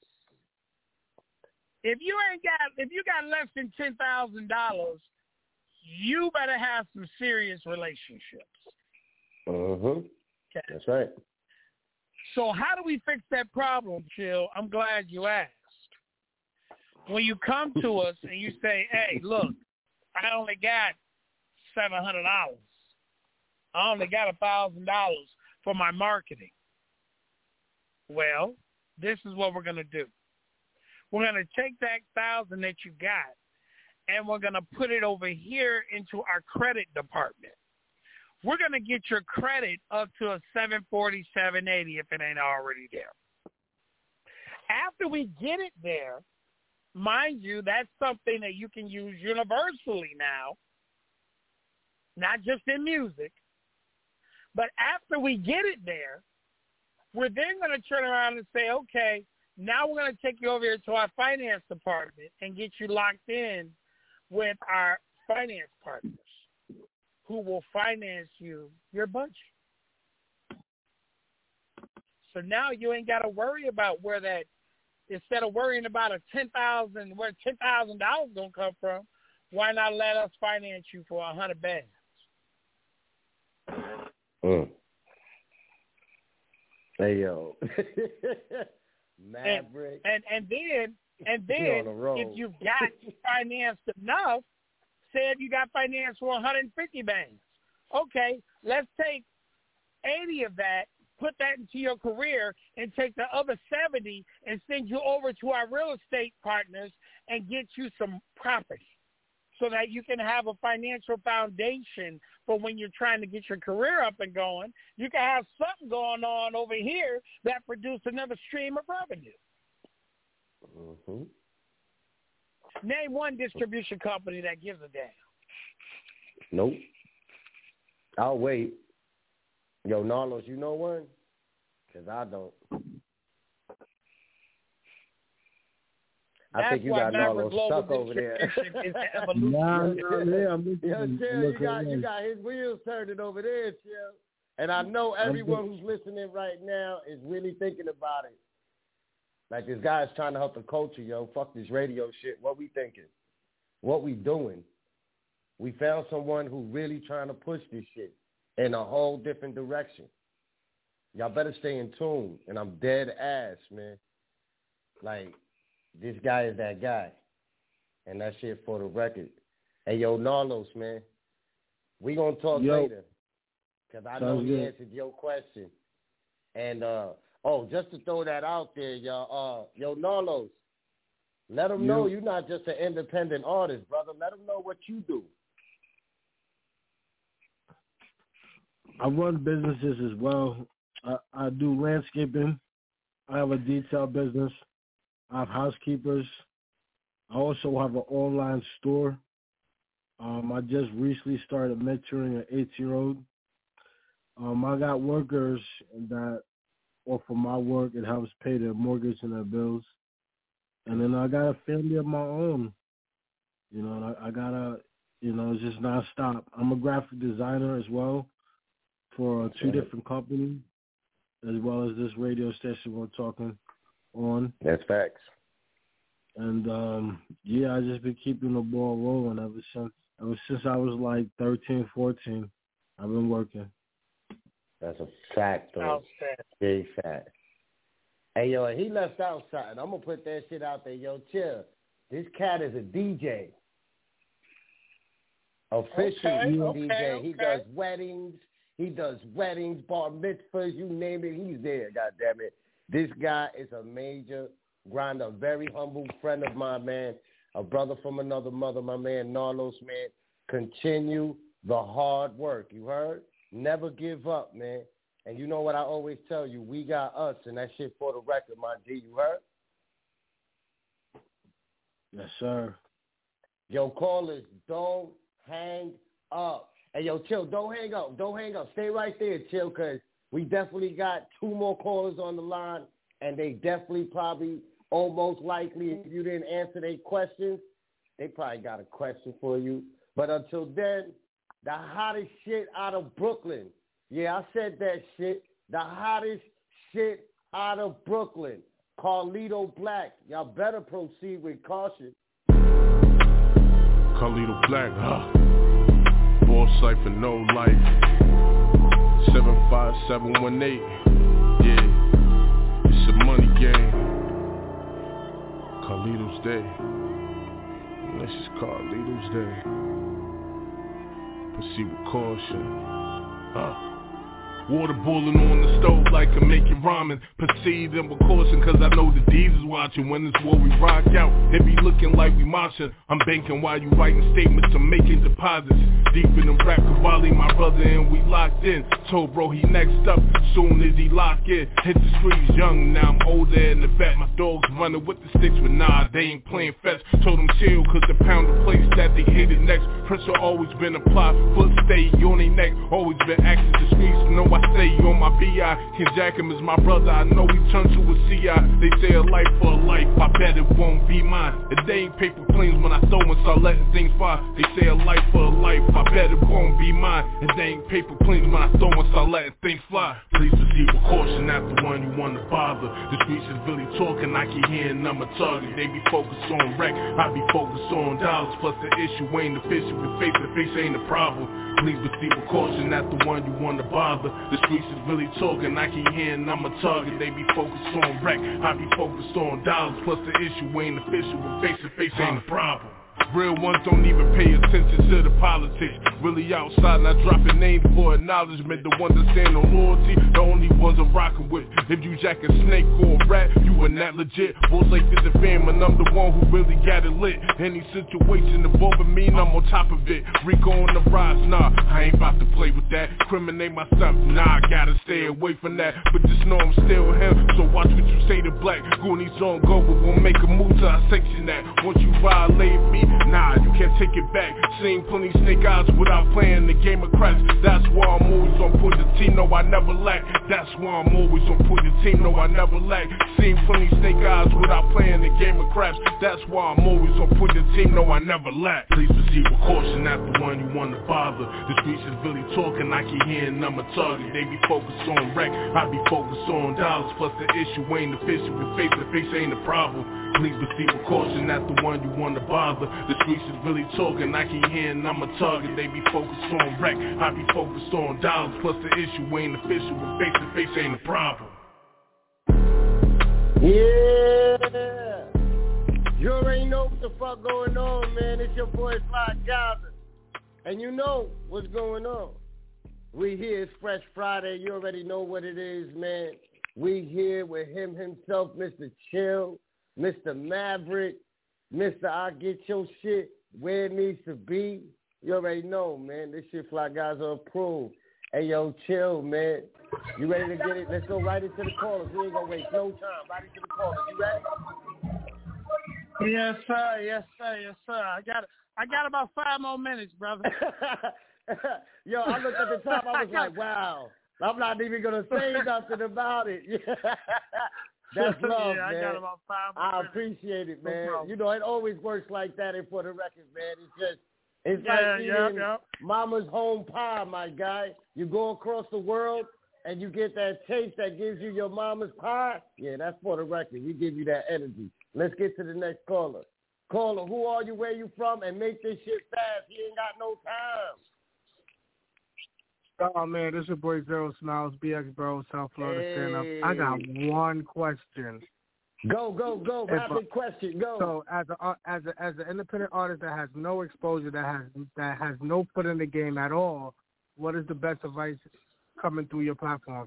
If you ain't got, if you got less than ten thousand dollars, you better have some serious relationships. Uh-huh. Okay. That's right. So how do we fix that problem, Chill? I'm glad you asked. When you come to us and you say, hey, look, I only got seven hundred dollars. I only got one thousand dollars for my marketing. Well, this is what we're going to do. We're going to take that one thousand dollars that you got, and we're going to put it over here into our credit department. We're going to get your credit up to a seven forty, seven eighty if it ain't already there. After we get it there, mind you, that's something that you can use universally now, not just in music. But after we get it there, we're then going to turn around and say, okay, now we're going to take you over here to our finance department and get you locked in with our finance partners who will finance you your budget. So now you ain't got to worry about where that, instead of worrying about a ten thousand dollars, where ten thousand dollars going to come from, why not let us finance you for a hundred bands? Mm. Hey, yo. Maverick. And, and, and then, and then if you've got financed enough, say if you got financed for one hundred fifty bands. Okay, let's take eighty of that, put that into your career, and take the other seventy and send you over to our real estate partners and get you some property so that you can have a financial foundation for when you're trying to get your career up and going. You can have something going on over here that produces another stream of revenue. Mm-hmm. Name one distribution company that gives a damn. Nope. I'll wait. Yo, Narlos, you know one? Because I don't. That's I think you got Narlos stuck over there. Nah, nah, yeah, I'm Yo, Chill, you got, you got his wheels turning over there, Chill. And I know everyone who's listening right now is really thinking about it. Like, this guy's trying to help the culture, yo. Fuck this radio shit. What we thinking? What we doing? We found someone who really trying to push this shit in a whole different direction. Y'all better stay in tune. And I'm dead ass, man. Like, this guy is that guy. And that shit for the record. Hey, yo, Narlos, man. We gonna talk yo. later. Because I know he answered your question. And, uh, oh, just to throw that out there, y'all, uh, yo, Narlos, let them know you're not just an independent artist, brother. Let them know what you do. I run businesses as well. I, I do landscaping. I have a detail business. I have housekeepers. I also have an online store. Um, I just recently started mentoring an eight-year-old. Um, I got workers that, or for my work, it helps pay their mortgage and their bills. And then I got a family of my own. You know, I, I got to, you know, it's just nonstop. I'm a graphic designer as well for two right. different companies, as well as this radio station we're talking on. That's facts. And, um, yeah, I just been keeping the ball rolling ever since. Ever since I was like thirteen, fourteen, I've been working. That's a fact, though. Big fact. Hey, yo, he left out something. I'm going to put that shit out there. Yo, chill. This cat is a D J. Official okay, D J. Okay, he okay. does weddings. He does weddings, bar mitzvahs, you name it. He's there, goddammit. This guy is a major grinder, a very humble friend of mine, man. A brother from another mother, my man, Narlos, man. Continue the hard work. You heard? Never give up, man. And you know what I always tell you? We got us, and that shit for the record, my G. You heard? Yes, sir. Yo, callers, don't hang up. Hey, yo, chill. Don't hang up. Don't hang up. Stay right there, chill, because we definitely got two more callers on the line, and they definitely probably, almost likely, if you didn't answer their questions, they probably got a question for you. But until then, the hottest shit out of Brooklyn. Yeah, I said that shit. The hottest shit out of Brooklyn, Carlito Black. Y'all better proceed with caution. Carlito Black, huh? Boss Cypher, no life. seven five seven one eight. Yeah, it's a money game. Carlito's Day. This is Carlito's Day. Proceed with caution. Huh? Water boiling on the stove like I'm making ramen. Proceed them with caution, cause I know the D's is watching. When it's war we rock out, it be looking like we marching. I'm banking while you writing statements, I'm making deposits. Deep in the rap Cavalli, my brother, and we locked in. Told bro he next up, soon as he lock in. Hit the streets young, now I'm older in the back. My dogs running with the sticks, but nah, they ain't playing fetch. Told them chill, cause the pound of place that they hated next. Pressure always been applied, foot stay on their neck. Always been acting the streets, know I say on my B I. Ken Jackham is my brother, I know he turned to a C I. They say a life for a life, I bet it won't be mine. If they ain't paper planes when I throw and start letting things fly. They say a life for a life, I bet it won't be mine. If they ain't paper planes when I throw and start letting things fly. Please proceed with caution, not the one you wanna bother. The streets is really talking, I can hear and I'm a target. They be focused on wreck, I be focused on dollars. Plus the issue ain't official, with face to face ain't a problem. Please proceed with caution, not the one you wanna bother. The streets is really talking, I can hear and I'm a target. They be focused on wreck, I be focused on dollars. Plus the issue ain't official, with face to face ain't a problem. Real ones don't even pay attention to the politics. Really outside, not dropping names for acknowledgement. The ones that stand on loyalty, the only ones I'm rocking with. If you jack a snake or a rat, you are not legit. Boss like this a fam, and I'm the one who really got it lit. Any situation involving me, and I'm on top of it. Rico on the rise, nah, I ain't about to play with that. Criminate myself, nah, I gotta stay away from that. But just know I'm still him, so watch what you say to black. Goonies on go, but won't make a move till I sanction that. Once you violate me, nah, you can't take it back. Seen plenty snake eyes without playing the game of craps. That's why I'm always on point the team, no I never lack. That's why I'm always on point the team, no I never lack. Seen plenty snake eyes without playing the game of craps. That's why I'm always on point the team, no I never lack. Please proceed with caution, not the one you wanna bother. The streets is really talking, I can hear and I'm a target. They be focused on wreck, I be focused on dollars. Plus the issue ain't official, with face to face ain't a problem. Please proceed with caution, not the one you wanna bother. The streets is really talking, I can hear and I'm a target. They be focused on wreck, I be focused on dollars. Plus the issue ain't official, with face to face ain't a problem. Yeah, you already know what the fuck going on, man. It's your boy Fly Gaza, and you know what's going on. We here, it's Fresh Friday. You already know what it is, man. We here with him himself, Mister Chill, Mister Maverick, Mister I Get Your Shit where it needs to be. You already know, man. This shit Fly Guys are approved. Hey, yo, Chill, man. You ready to get it? Let's go right into the callers. We ain't gonna waste no time. Right into the callers. You ready? Yes, sir. Yes, sir. Yes, sir. I got I got about five more minutes, brother. Yo, I looked at the top. I was like, wow. I'm not even gonna say nothing about it. That's love, yeah, man. I got about five more I minutes. appreciate it, man. No you know, it always works like that. And for the record, man, it's just it's yeah, like yeah, eating yeah. mama's home pie, my guy. You go across the world and you get that taste that gives you your mama's pie. Yeah, that's for the record. We give you that energy. Let's get to the next caller. Caller, who are you? Where you from? And make this shit fast. He ain't got no time. Oh, man, this is your boy Zero Smiles, B X Bro, South Florida hey. Stand Up. I got one question. Go, go, go. Rapid question. Go. So, as a as a as an independent artist that has no exposure, that has that has no foot in the game at all, what is the best advice coming through your platform?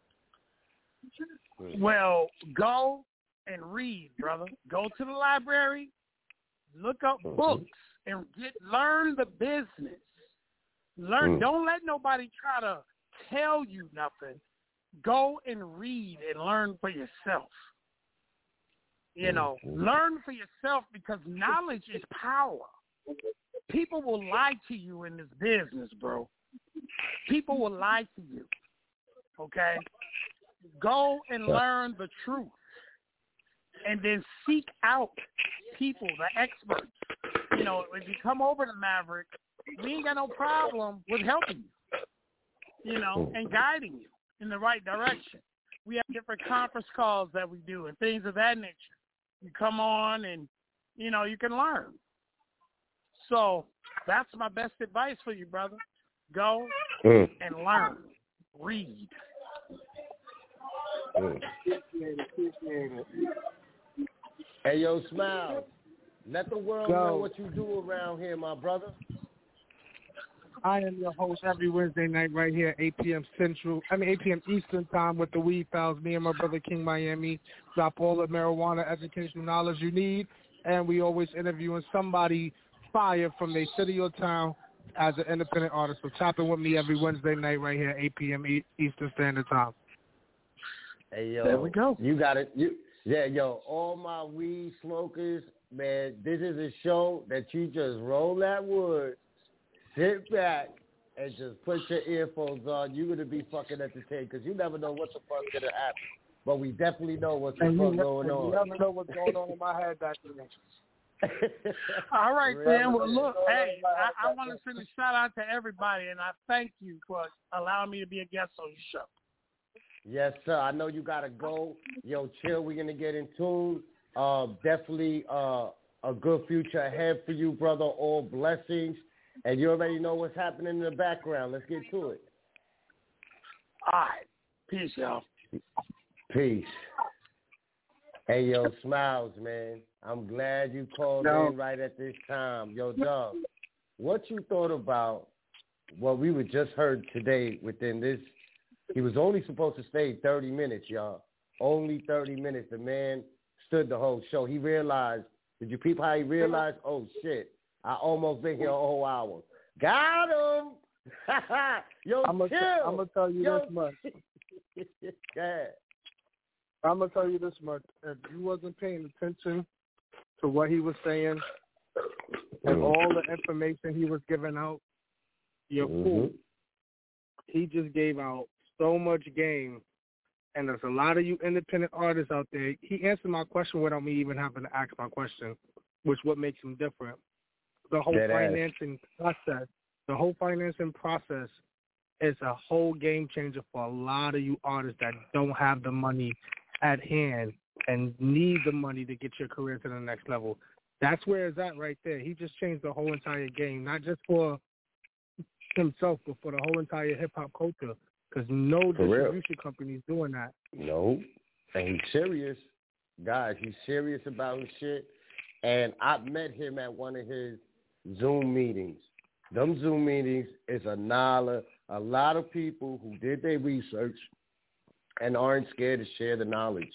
Well, go and read, brother. Go to the library, look up mm-hmm. books, and get learn the business. Learn. Mm. Don't let nobody try to tell you nothing. Go and read and learn for yourself. You know, mm-hmm. learn for yourself, because knowledge is power. People will lie to you in this business, bro. People will lie to you. Okay? Go and learn the truth. And then seek out people, the experts. You know, if you come over to Maverick, we ain't got no problem with helping you, you know, and guiding you in the right direction. we have different conference calls that we do and things of that nature. You come on and, you know, you can learn. So that's my best advice for you, brother. Go mm. and learn. Read. Mm. Hey, yo, Smile. Let the world yo. know what you do around here, my brother. I am your host every Wednesday night right here, eight p.m. Central. I mean, eight p.m. Eastern time with the Weed Files. Me and my brother King Miami drop all the marijuana educational knowledge you need, and we always interviewing somebody fire from their city or town as an independent artist. So tap in with me every Wednesday night right here, eight p.m. Eastern Standard Time. Hey, yo. There we go. You got it. You, yeah, yo, all my weed smokers, man, this is a show that you just roll that wood, sit back, and just put your earphones on. You're going to be fucking entertained because you never know what the fuck's going to happen. But we definitely know what's the fuck going on. You never know what's going on in my head back there. All right, then. Well, look, hey, I, I want to send a shout out to everybody, and I thank you for allowing me to be a guest on your show. Yes, sir. I know you got to go. Yo, chill. We're going to get in tune. Uh, definitely uh, a good future ahead for you, brother. All blessings. And you already know what's happening in the background. Let's get to it. All right. Peace, y'all. Peace. Hey, yo, Smiles, man. I'm glad you called no. in right at this time. Yo, Dub, what you thought about what we were just heard today within this? He was only supposed to stay thirty minutes, y'all. Only thirty minutes. The man stood the whole show. He realized, did you peep how he realized, oh, shit, I almost been here a whole hour. Got him. Yo, I'm gonna, chill. I'm going to tell you Yo. this much. Yeah. I'm going to tell you this much. If you wasn't paying attention to what he was saying and all the information he was giving out, you're mm-hmm. fool. He just gave out so much game, and there's a lot of you independent artists out there. He answered my question without me even having to ask my question, which what makes him different. The whole that financing ass. process, the whole financing process is a whole game changer for a lot of you artists that don't have the money at hand and need the money to get your career to the next level. That's where it's at right there. He just changed the whole entire game, not just for himself, but for the whole entire hip-hop culture, because no for distribution real. company is doing that. No, and he's serious. Guys, he's serious about his shit, and I met him at one of his Zoom meetings. Them Zoom meetings is a nala. A lot of people who did their research and aren't scared to share the knowledge.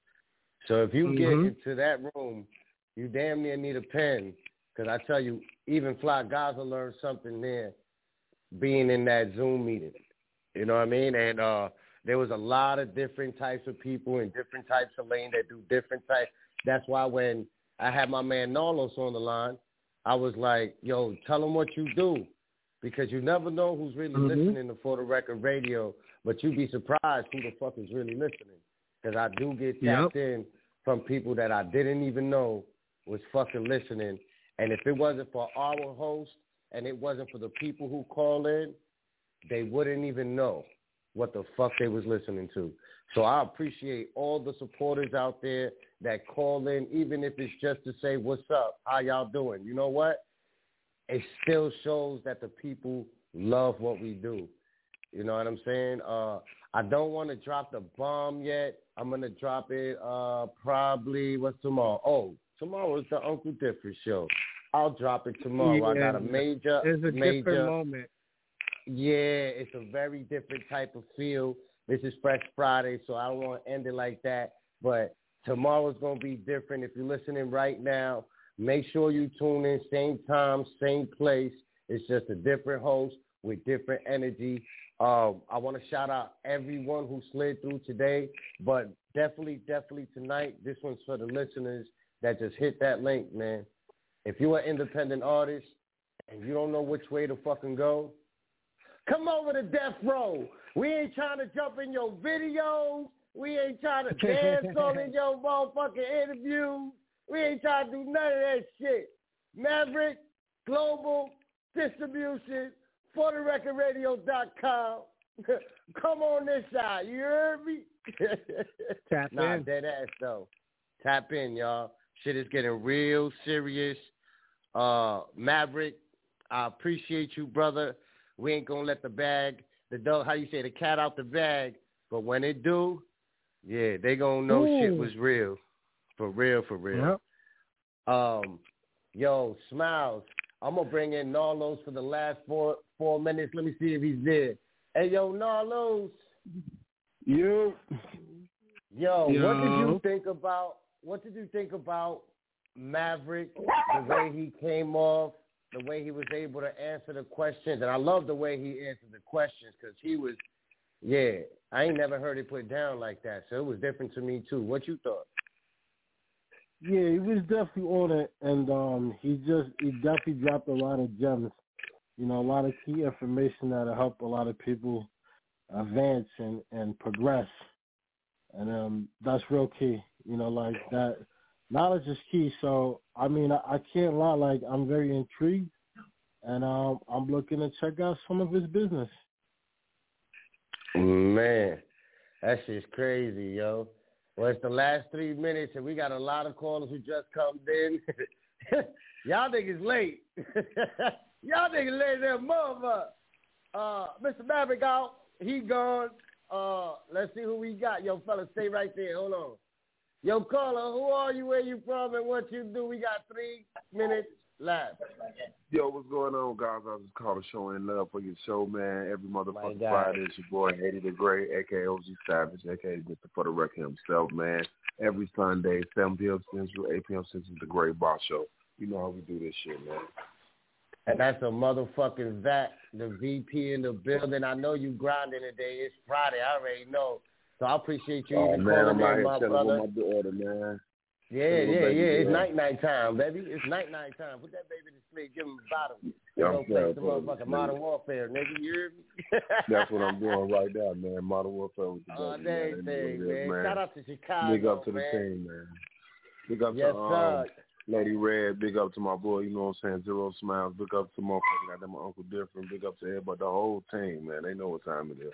So if you mm-hmm. get into that room, you damn near need a pen, because I tell you, even Fly Gaza learned something there being in that Zoom meeting. You know what I mean? And uh, there was a lot of different types of people in different types of lane that do different types. That's why when I had my man Narlos on the line, I was like, yo, tell him what you do, because you never know who's really mm-hmm. listening to For the Record Radio, but you'd be surprised who the fuck is really listening, because I do get tapped yep. in from people that I didn't even know was fucking listening. And if it wasn't for our host and it wasn't for the people who call in, they wouldn't even know what the fuck they was listening to. So I appreciate all the supporters out there that call in, even if it's just to say, what's up, how y'all doing? You know what? It still shows that the people love what we do. You know what I'm saying? Uh, I don't want to drop the bomb yet. I'm going to drop it uh, probably, what's tomorrow? Oh, tomorrow is the Uncle Different show. I'll drop it tomorrow. Yeah, I got a major, it's a major different moment. Yeah, it's a very different type of feel. This is Fresh Friday, so I don't want to end it like that. But tomorrow's going to be different. If you're listening right now, make sure you tune in, same time, same place. It's just a different host with different energy. Um, I want to shout out everyone who slid through today, but definitely, definitely tonight, this one's for the listeners that just hit that link, man. If you're an independent artist and you don't know which way to fucking go, come over to Death Row. We ain't trying to jump in your videos. We ain't trying to dance on in your motherfucking interviews. We ain't trying to do none of that shit. Maverick Global Distribution, for the record radio dot com. Come on this side. You heard me? Tap nah, in. dead ass though. Tap in, y'all. Shit is getting real serious. Uh, Maverick, I appreciate you, brother. We ain't gonna let the bag, the dog, how you say, the cat out the bag. But when it do, yeah, they gonna know Ooh. shit was real, for real, for real. Yep. Um, yo, Smiles, I'm gonna bring in Narlos for the last four four minutes. Let me see if he's there. Hey, yo, Narlos. You. Yo, Yo. what did you think about? What did you think about Maverick? The way he came off, the way he was able to answer the questions, and I love the way he answered the questions because he was, yeah, I ain't never heard it put down like that, so it was different to me too. What you thought? Yeah, he was definitely on it, and um, he just he definitely dropped a lot of gems. You know, a lot of key information that'll help a lot of people advance and, and progress, and um, that's real key. You know, like that knowledge is key. So I mean, I, I can't lie, like I'm very intrigued, and um, I'm looking to check out some of his business. Man, that shit's crazy, yo. Well, it's the last three minutes, and we got a lot of callers who just come in. Y'all niggas late. Y'all niggas late there, motherfucker. Uh, Mister Maverick out. He gone. Uh, let's see who we got. Yo, fella, stay right there. Hold on. Yo, caller, who are you, where you from, and what you do? We got three minutes left. Yo, what's going on, guys? I just called a show in love for your show, man. Every motherfucking God. Friday, it's your boy, Eddie the Great, a k a. O G Savage, a k a. Mister For the Record himself, man. Every Sunday, seven p.m. Central, eight p.m. Central, the Great Boss Show. You know how we do this shit, man. And that's a motherfucking vat, the V P in the building. I know you grinding today. It's Friday. I already know. So I appreciate you Oh, even man, calling I'm out in, here my chilling brother. with my daughter, man. Yeah, Little yeah, baby yeah. It's girl. night night time, baby. It's night night time. Put that baby to sleep. Give him a bottle. Yeah, Go I'm play sorry, some brother. motherfucking Modern Warfare, nigga. You hear me? That's what I'm doing right now, man. Modern Warfare with the Oh, baby, man. everything, man. man. Shout out to Chicago, Big up to man. the team, man. Big up Yes, to um, sir. Lady Red. Big up to my boy, you know what I'm saying, Zero Smiles. Big up to motherfucking goddamn my Uncle Different. Big up to everybody, the whole team, man. They know what time it is.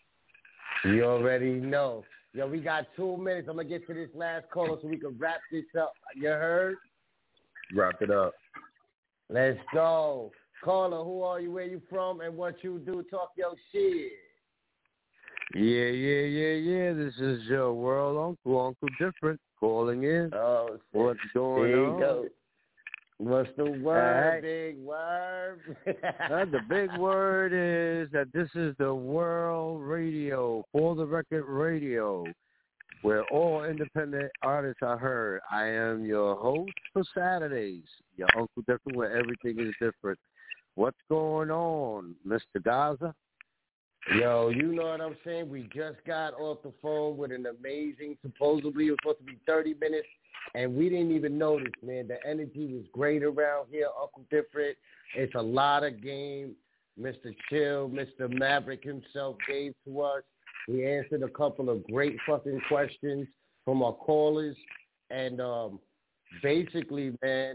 You already know. Yo, we got two minutes. I'm going to get to this last caller so we can wrap this up. You heard? Wrap it up. Let's go. Caller, who are you, where you from, and what you do? Talk your shit. Yeah, yeah, yeah, yeah. This is your world uncle, Uncle Different, calling in. Oh, what's going there you on? Go. What's the word, right. big word? uh, the big word is that this is the World Radio, For the Record Radio, where all independent artists are heard. I am your host for Saturdays, your Uncle Different, where everything is different. What's going on, Mister Gaza? Yo, you know what I'm saying? We just got off the phone with an amazing, supposedly it was supposed to be thirty minutes, and we didn't even notice, man. The energy was great around here, Uncle Different. It's a lot of game. Mister Chill, Mister Maverick himself gave to us. He answered a couple of great fucking questions from our callers. And um, basically, man,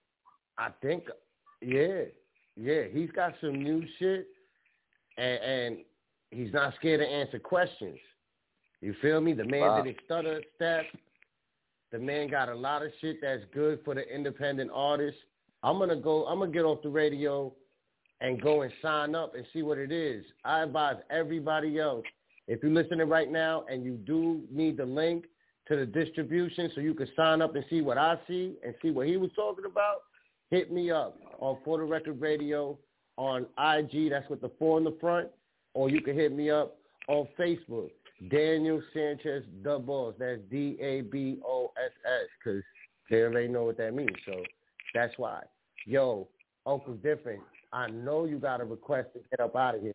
I think, yeah, yeah, he's got some new shit. And, and he's not scared to answer questions. You feel me? The man Wow. did his stutter step. The man got a lot of shit that's good for the independent artists. I'm gonna go. I'm gonna get off the radio and go and sign up and see what it is. I advise everybody else, if you're listening right now and you do need the link to the distribution so you can sign up and see what I see and see what he was talking about, hit me up on For the Record Radio on I G, that's with the four in the front, or you can hit me up on Facebook, Daniel Sanchez, the boss. That's D A B O S S, because they already know what that means, so that's why. Yo, Uncle Different, I know you got a request to get up out of here.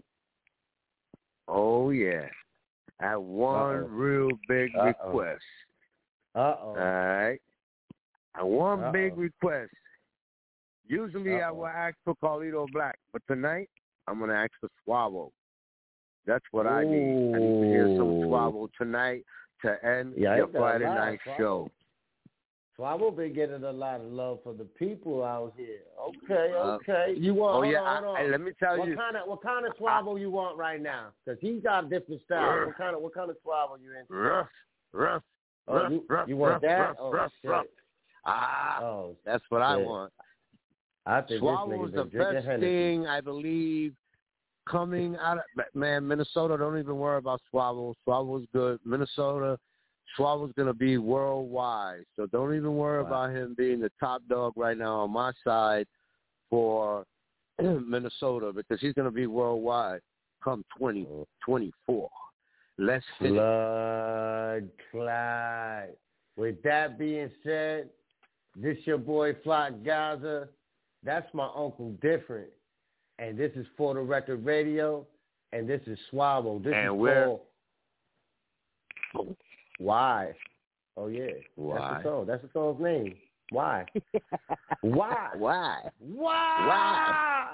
Oh, yeah. I have one Uh-oh. real big Uh-oh. request. Uh-oh. All right? I have one Uh-oh. big request. Usually I Uh-oh. will ask for Carlito Black, but tonight I'm going to ask for Suavo. That's what I need. I need to hear some Suavo tonight to end Yeah, I your ain't got a Friday lie, night Suavo. show. Swabble been getting a lot of love from the people out here. Okay, okay. You want? Oh hold yeah. on, hold on. I, I, let me tell what you. Kind of, what kind of Swabble you want right now? Because he's got a different style. What kind of what kind of Swabble you into? Rough, rough, oh, rough, you, rough, you want rough, that? rough, oh, rough, shit. rough. Ah, oh, that's what I shit. want. I think Swabble is the best Hennessy. thing, I believe, coming out of, man, Minnesota, don't even worry about Swabble. Swabble's good. Minnesota, Schwabel's going to be worldwide. So don't even worry wow. about him being the top dog right now on my side for Minnesota because he's going to be worldwide come twenty twenty-four. Let's hit Blood Clyde. With that being said, this your boy Flock Gaza. That's my Uncle Different. And this is For the Record Radio. And this is Swabble. This and is we're... called Why? Oh, yeah. Why? That's the song. That's the song's name. Why? Why? Why? Why? Why?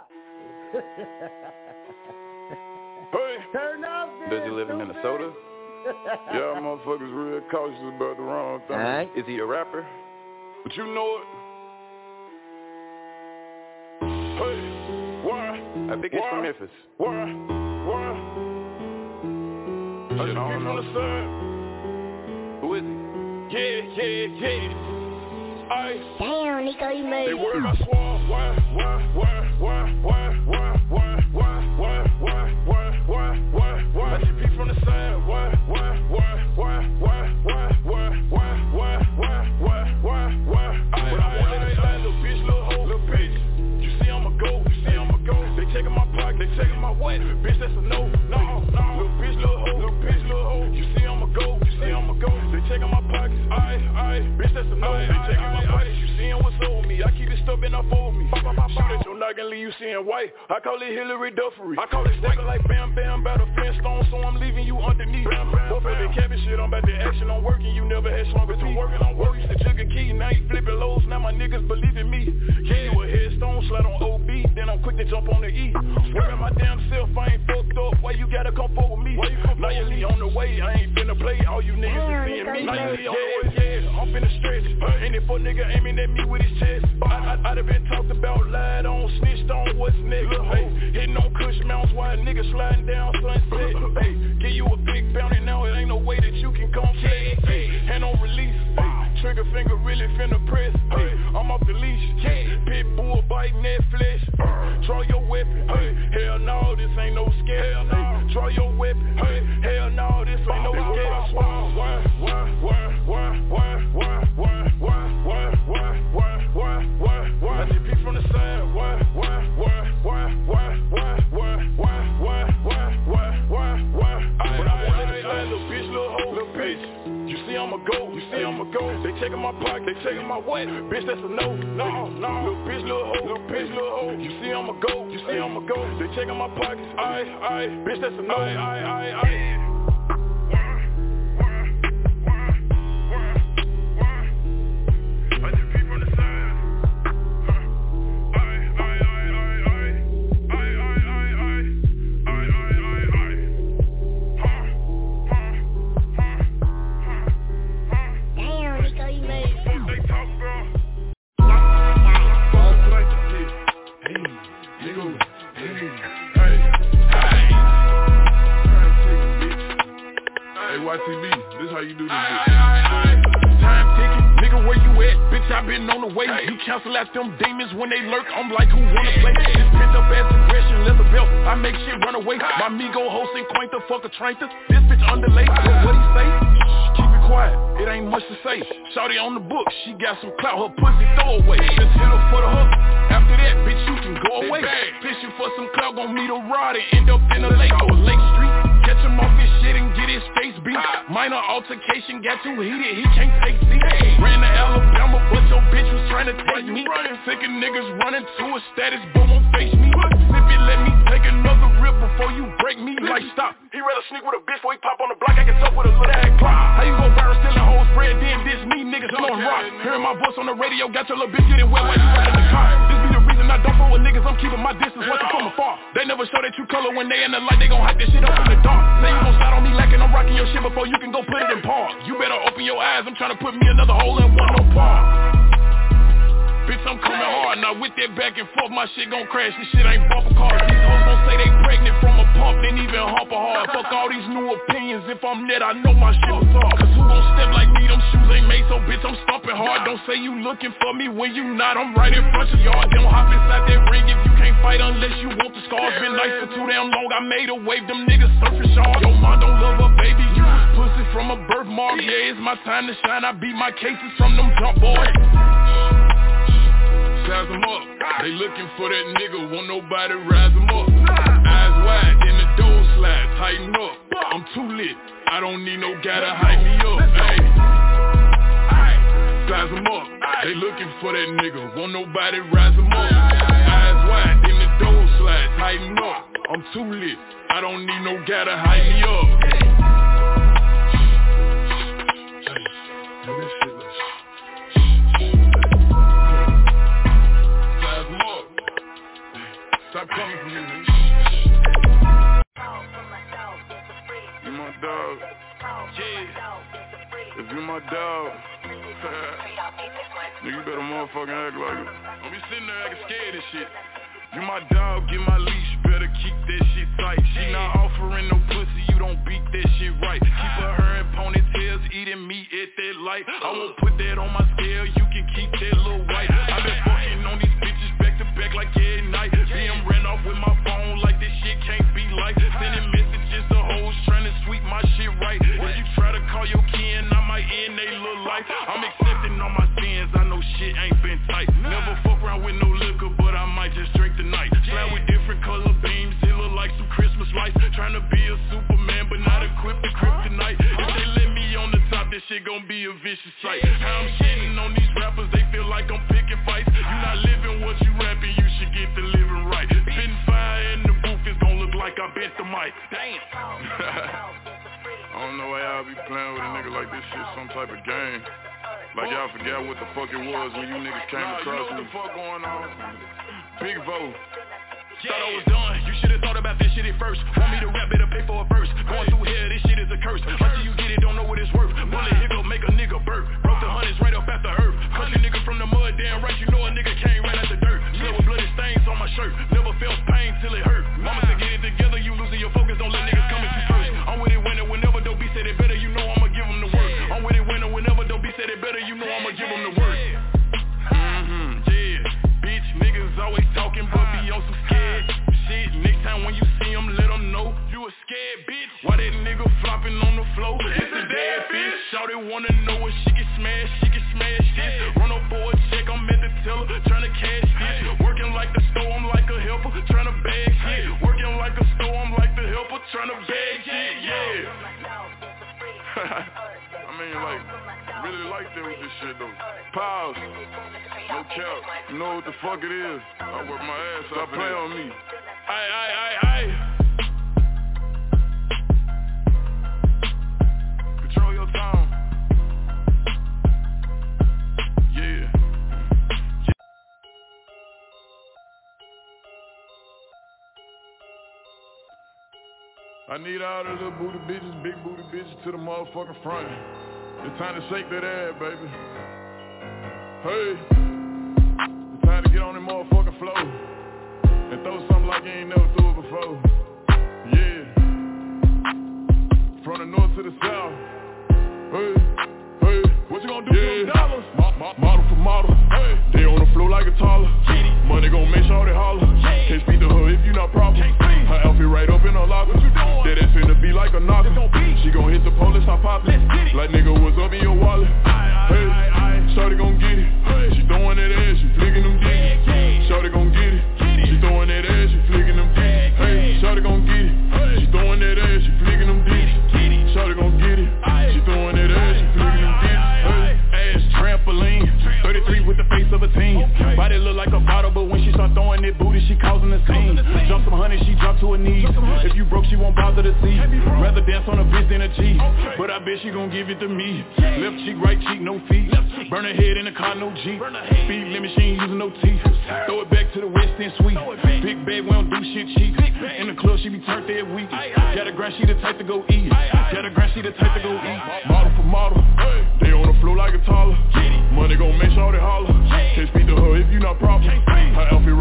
Hey. Turn up this. Does he live in Minnesota? Y'all motherfuckers real cautious about the wrong thing. Right. Is he a rapper? But you know it. Hey, why? I think he's from Memphis. Why? Why? Shit, I don't know. Who is he? Yeah, yeah, yeah. I Damn, Nico, you made They it. worry about swab. Why? Why? Why? Why? Why? Why? Why? Why? Why? Why? Why? Why? Why? Why? I see P from the side. Why? Why? Why? Why? Why? Why? Why? Why? Why? Why? Why? Why? Why? I want that side, little bitch, little hoe, little bitch. You see I'm a go, you see I'm a go. They taking my pocket, they taking my what? Bitch, that's a no, no, no. Little bitch, little hoe, little bitch, little hoe. You see I'm a go, you see I'm a go. They taking my pockets, aye, aye. Bitch, that's a no. They taking my pockets. You seeing what's over me? I keep it stuff and I fold me. Shoot at your noggin, leave you seeing white. I call it Hillary Duffery. I call it stacking like bam bam, battle Flintstone, so I'm leaving you underneath. Both of that cabin shit, I'm about to action. I'm working, you never had stronger teeth. Working on work, used to jug a key, now you flipping lows. Now my niggas believe in me. Yeah, you a headstone, slide on O B, then I'm quick to jump on the E. Swearing my damn self, I ain't fucked up. Why you gotta come forward with me? Now you leave on the way, I ain't finna play. All you niggas is seeing me. Now you leave on the way, yeah, I'm finna stretch. Ain't it for nigga aiming at me with his chest? I, I, I'd have been talked about, lied on, snitched on, what's next? Hey, hitting on Kush mounts while a nigga sliding down Sunset. Hey, give you a big bounty now, it ain't no way that you can come check. Hey, hand on release. Hey, trigger finger really finna press. Hey, I'm off the leash. Pit bull biting that flesh. Draw your weapon. Hey, hell no, this ain't no scare. Hey, draw your weapon. Hey, hell no, this ain't no scare. Why, why, why, why, why, why, why, why, why, why, why, why, why, why? I see P from the side. Why, why, why, why, why, why, why, why, why, why, why, why, why? I, I want that side, little bitch, little hoe, little bitch. You see I'm a go, you see I'm a go. They taking my pocket, they taking my what? Bitch, that's a no, no, no. Little bitch, little hoe, little bitch, little hoe. You see I'm a go, you see I'm a go. They taking my pockets, aye, aye. Bitch, that's a no, aye, aye, aye, aye. Y T B, this how you do this shit. Time ticking, nigga, where you at? Bitch, I been on the way. You cancel out them demons when they lurk. I'm like, who wanna play? This pent up ass aggression, leather belt. I make shit run away. My Migo hosting quainter, fuck a trainter. This bitch underlay. What he say? Shh, keep it quiet. It ain't much to say. Shawty on the book, she got some clout. Her pussy throw away. Just hit her for the hook. After that, bitch, you can go away. Fishing for some clout, gon' meet a rod and end up in a lake or a lake street. Catch him off his shit and get his face beat. Minor altercation got too heated, he can't take seat. Ran to Alabama, but your bitch was trying to take me. Sick of niggas running to a status, but won't face me. Sip it, let me take another rip before you break me. Like stop. He rather sneak with a bitch before he pop on the block. I can talk with a little ass clock. How you go viral stealing hoes bread, then diss me, niggas blowing rock. Hearing my voice on the radio, got your little bitch getting wet while you riding the car. This be the reason I don't fuck with niggas, I'm keeping my distance, watching from afar. They never show that true color when they in the light, they gon' hype this shit up in the dark. Say you gon' slide on me lacking, I'm rocking your shit before you can go put it in park. You better open your eyes, I'm trying to put me another hole in one no par. back and forth, my shit gon' crash. This shit ain't bumper cars. These hoes gon' say they pregnant from a pump, then even hump a hard. Fuck all these new opinions. If I'm net, I know my shit was hard. Cause who gon' step like me? Them shoes ain't made, so bitch, I'm stomping hard. Don't say you looking for me when you not. I'm right in front of y'all. Don't hop inside that ring if you can't fight unless you want the scars. Been nice for too damn long. I made a wave. Them niggas surfing sharp. Yo, mom don't love her baby. You pussy from a birthmark. Yeah, it's my time to shine. I beat my cases from them jump boys. Size them up. They looking for that nigga. Won't nobody rise them up. Eyes wide, then the door slide. Tighten up. I'm too lit. I don't need no guy to hype me up. Hey. Size them up. They looking for that nigga. Won't nobody rise them up. Eyes wide, then the door slide. Tighten up. I'm too lit. I don't need no guy to hype me up. Stop coming for me, man. You my dog. Yeah. If you my dog, nigga, you better motherfucking act like it. Don't be sitting there acting scared and shit. You my dog, get my leash, better keep that shit tight. She not offering no pussy, you don't beat that shit right. Keep her hair in ponytails, eating meat at that light. I won't put that on my scale, you can keep that little white. I been fucking on these bitches back to back like every night. Being ran off with my phone like this shit can't be like. Sending messages to hoes trying to sweep my shit right. If you try to call your kin, I might end they little life. I'm accepting all my sins, I know shit ain't been tight. Never fuck around with no liquor, but I might just drink tonight. Slide with different color beams, it look like some Christmas lights. Trying to be a Superman, but not equipped to kryptonite. If they let me on the top, this shit gon' be a vicious sight. How I'm shitting on these rappers, they feel like I'm picking fights. You not living what you rapping, you should get the living right. Spitting fire in the booth, it's gon' look like I bent the mic. Damn. I don't know why y'all be playing with a nigga like this shit, some type of game. Like y'all forgot what the fuck it was when you niggas came nah, across me. What the fuck going on? Big Vo. Yeah. Thought I was done, you should've thought about this shit at first. Want me to rap, better pay for a verse. Going through here, this shit is a curse. Until you get it, don't know what it's worth. Bullet hiccup, make a nigga burp. Broke the hundreds right up at the earth. Country nigga from the mud, damn right, you know a nigga came right out the dirt. Blood with bloody stains on my shirt. Never felt pain till it hurt. Mama said get it together, you losing your focus, don't let niggas come at you first. I'm with it winner, whenever Dope B said it better, you know I'ma give him the work. I'm with it winner, whenever Dope B said it better, you know I'ma give him the work. Mm-hmm, yeah. Bitch, niggas always talking, but be on some scared shit. Next time when you see him, let him know you a scared bitch. Why that nigga flopping on the floor? It's a dead bitch. Shawty wanna know if she can smash, she can smash this. Run up for a check, I'm at the teller, tryna cash this. Working like the store, I'm like a helper, tryna bag shit. Working like a store, I'm like the helper, tryna bag shit, yeah. I mean, like, really like that with this shit though. Pause. No cap. You know what the fuck it is. I work my ass off. Play on me. Aye, aye, aye, aye. Control your tone. Yeah. I need all the little booty bitches, big booty bitches to the motherfucking front. It's time to shake that ass, baby. Hey, it's time to get on that motherfucking floor and throw something like you ain't never threw it before. Yeah. From the north to the south. Hey, hey, what you gonna do yeah. with them dollars? Mo- mo- model for model. Hey, they on the floor like a toddler. Money gon' make sure they holler. Yeah. Can't speak to her if you not proper. Her outfit right up in her locker. That ass finna be like a knocker. She gon' hit the police, I pop it. Like nigga, what's up in your wallet? Hey, shawty gon' get it. She throwing that ass, she flicking them dicks. Shawty gon' get it. She throwing that ass, she flicking them dicks. Hey, shawty gon' get it. She throwing that ass, she flicking them dicks. Shawty gon' get it. She throwing that ass, she flicking them dicks. Hey, ass trampoline. thirty-three with the face of a teen. Body look like a bottle, but when she start throwing that booty, she causing a scene. Jump some honey, she drop to her knees. If you broke, she won't bother to see. Rather dance on a bitch than a G. But I bet she gon' give it to me. Left cheek, right cheek, no feet. Burn her head in the car, no G. Speed limit, she ain't using no teeth. Throw it back to the West End suite. Big bag, we don't do shit cheap. In the club, she be turned every week. Got a grind, she the type to go eat. Got a grind, she the type to go eat. Model for model. They on the floor like a toddler. Money gon' make sure they holler. Can't speak to her if you not proper. Her outfit right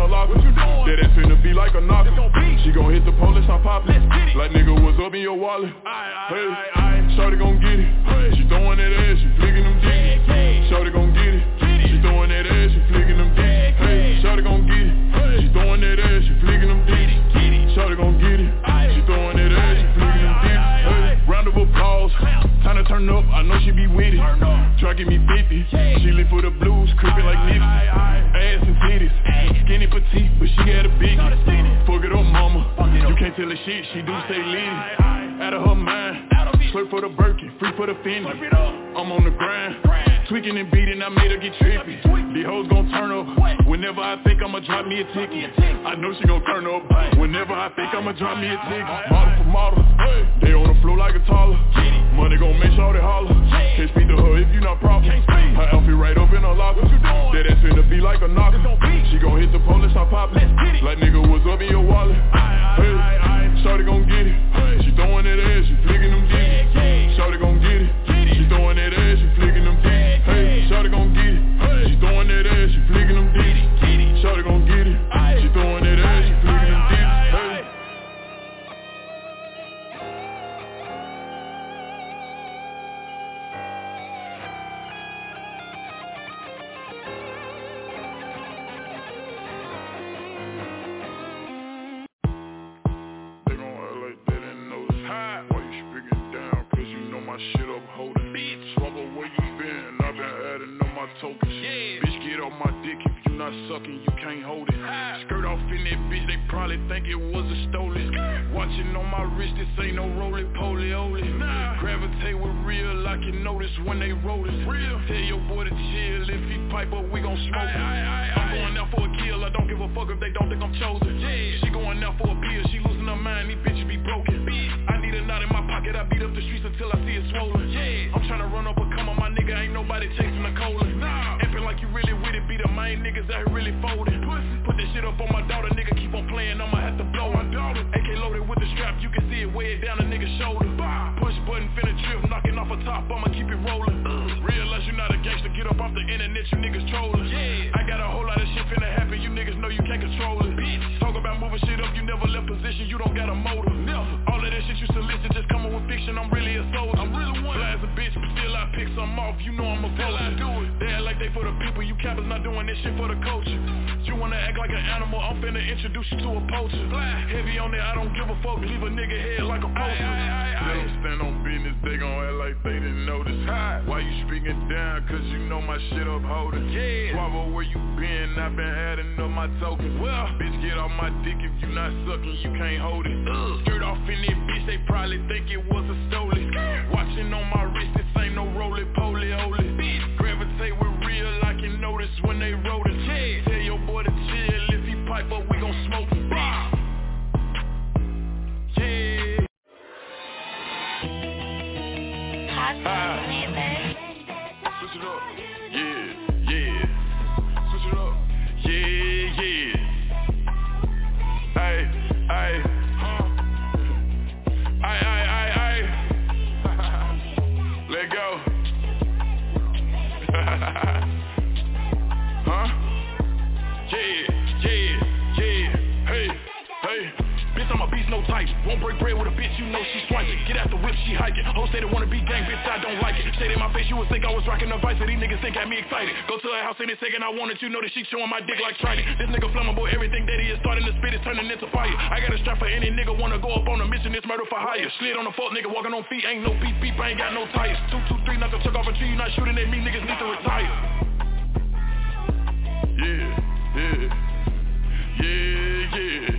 a locker. That ass finna be like a knocker. She gon' hit the police, I pop it. Like nigga, what's up in your wallet? Hey, shawty gon' get it. She throwing that ass, she flicking them dicks. Shawty gon' get it. She throwing that ass, she flicking them dicks. Hey, shawty gon' get it. She throwing that ass, she flicking them dicks. Shawty gon' get it. She throwing that ass, she flicking them dicks. Hey, round of applause. Time to turn up, I know she be with it. Try give me fifty. She live for the blues, creeping like Nipsey. Ass and titties, skinny petite, but she got a big. Fuck it up, mama. You can't tell her shit, she do say litty. Out of her mind, slurp for the Birkin, free for the Fendi. I'm on the grind, tweaking and beating, I made her get trippy. These hoes gon' turn up, whenever I think I'ma drop me a ticket. I know she gon' turn up, whenever I think I'ma drop me a ticket. Model for model, they on the floor like a toddler. Money gon' make sure they holler. Can't speak to her if you not proper. Her outfit right up in her locker. That ass finna be like a knocker. She gon' hit the police, I pop it. Like nigga, what's up in your wallet? Hey, shawty gon' get it. She throwing that ass, she flicking them dicks. Shawty gon' get it. She throwing that ass, she flicking them dicks. Hey, shawty gon' get it. She throwing that ass, she flicking them dicks. Shawty gon' get it. She throwing that ass, she flicking them dicks. Hey. Shit up, holding. Bitch, Rubber, where you been? I've been adding on my tokens. Yeah. Bitch, get off my dick if you not sucking, you can't hold it. Ah. Skirt off in that bitch, they probably think it was a stolen. Skirt. Watching on my wrist, this ain't no roly-poly-oly. Nah. Gravitate with real, I can notice when they roll it. Real. Tell your boy to chill, if he pipe up, we gon' smoke it. I'm going out for a kill, I don't give a fuck if they don't think I'm chosen. Yeah. She going out for a pill, she losing her mind, these bitches be broken. Bitch. I need a knot in my pocket, I beat up the streets until I see it swollen. Yeah, I'm tryna run up a come on my nigga, ain't nobody chasing the cola. Nah, acting like you really with it, be the main niggas out here really folding. Put this shit up on my daughter, nigga, keep on playing, I'ma have to blow my daughter. A K loaded with the strap, you can see it way down a nigga's shoulder. Push button, finna trip, knocking off a top, I'ma keep it rolling. Realize you not a gangster, get up off the internet, you niggas trolling. Yeah, I got a whole lot of shit finna happen, you niggas know you can't control it. Bitch, talk about moving shit up, you never left position, you don't got a motive. All of that shit you solicit, just coming with fiction, I'm really a soldier. I'm really one. Blast a bitch, but still I pick some off, you know I'm a vulture. I do it. They act like they for the people, you cappers not doing this shit for the culture. You wanna act like an animal, I'm finna introduce you to a poacher. Heavy on that, I don't give a fuck, leave a nigga head like a poacher. They don't stand on business, they gon' act like they didn't notice. Why you speaking down, cause you know my shit up holding. Yeah. Swabba, where you been, I been adding up my tokens. Well, bitch, get off my dick if you not sucking, you can't hold it. Ugh. Skirt off in that bitch, they probably think it was a stolen. Watching on my wrist, this ain't no roly-poly-oly. Bitch, gravitate with real, I can notice when they roll it. Yeah. Tell your boy to chill, if he pipe up, we gon' smoke him. Yeah. Ah. Switch it up. Yeah, yeah. Switch it up. Yeah, yeah. Ay, ay. Ay, ay, ay, ay. Let go. Huh? Yeah, yeah, yeah. Hey, hey. Bitch, I'm a beast, no type. Won't break bread with a bitch, you know she swiping. Get out the whip, she hiking. Hoes say they wanna be gang, bitch, I don't like it. Say in my face, you would think I was rocking a vice, so these niggas think got me excited. Go to her house in a second, I wanted you know that she showing my dick like Trident. This nigga flammable, everything that he is starting to spit is turning into fire. I got a strap for any nigga wanna go up on a mission, it's murder for hire. Slid on the fuck nigga, walking on feet, ain't no beep beep, I ain't got no tires. Two, two, three, not to took off a tree, you not shooting at me, niggas need to retire. Yeah, yeah, yeah, yeah.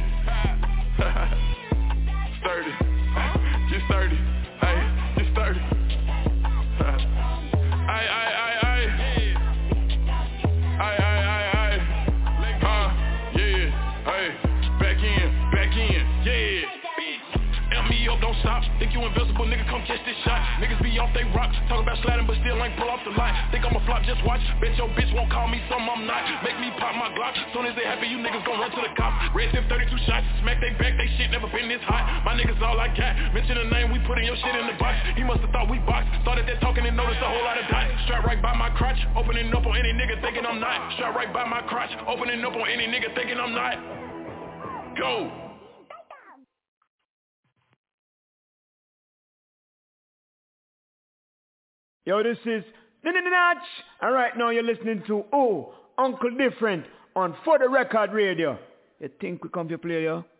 Sturdy, just sturdy, hey, just sturdy. Ay, ay, ay, ay. Ay, ay, ay, ay. Uh, yeah, hey, back in, back in, yeah. Amp me up, don't stop. Think you invincible, nigga, come catch this shot. Niggas be off they rocks, talk about sliding, but still ain't pull off the line. Think think I'm a flop, just watch. Bet your bitch won't call me something I'm not. Make me pop my Glock. Soon as they happy, you niggas gon' run to the cops. Red tip thirty-two shots, smack they back, they shit never been this hot. My niggas all I got. Mention the name, we putting your shit in the box. He must've thought we boxed. Started that talking and noticed a whole lot of dots. Strap right by my crotch, opening up on any nigga thinking I'm not. Strap right by my crotch, opening up on any nigga thinking I'm not. Go. Yo, this is Ninninach. And right now you're listening to Oh, Uncle Different on For The Record Radio. You think we come to play, yo?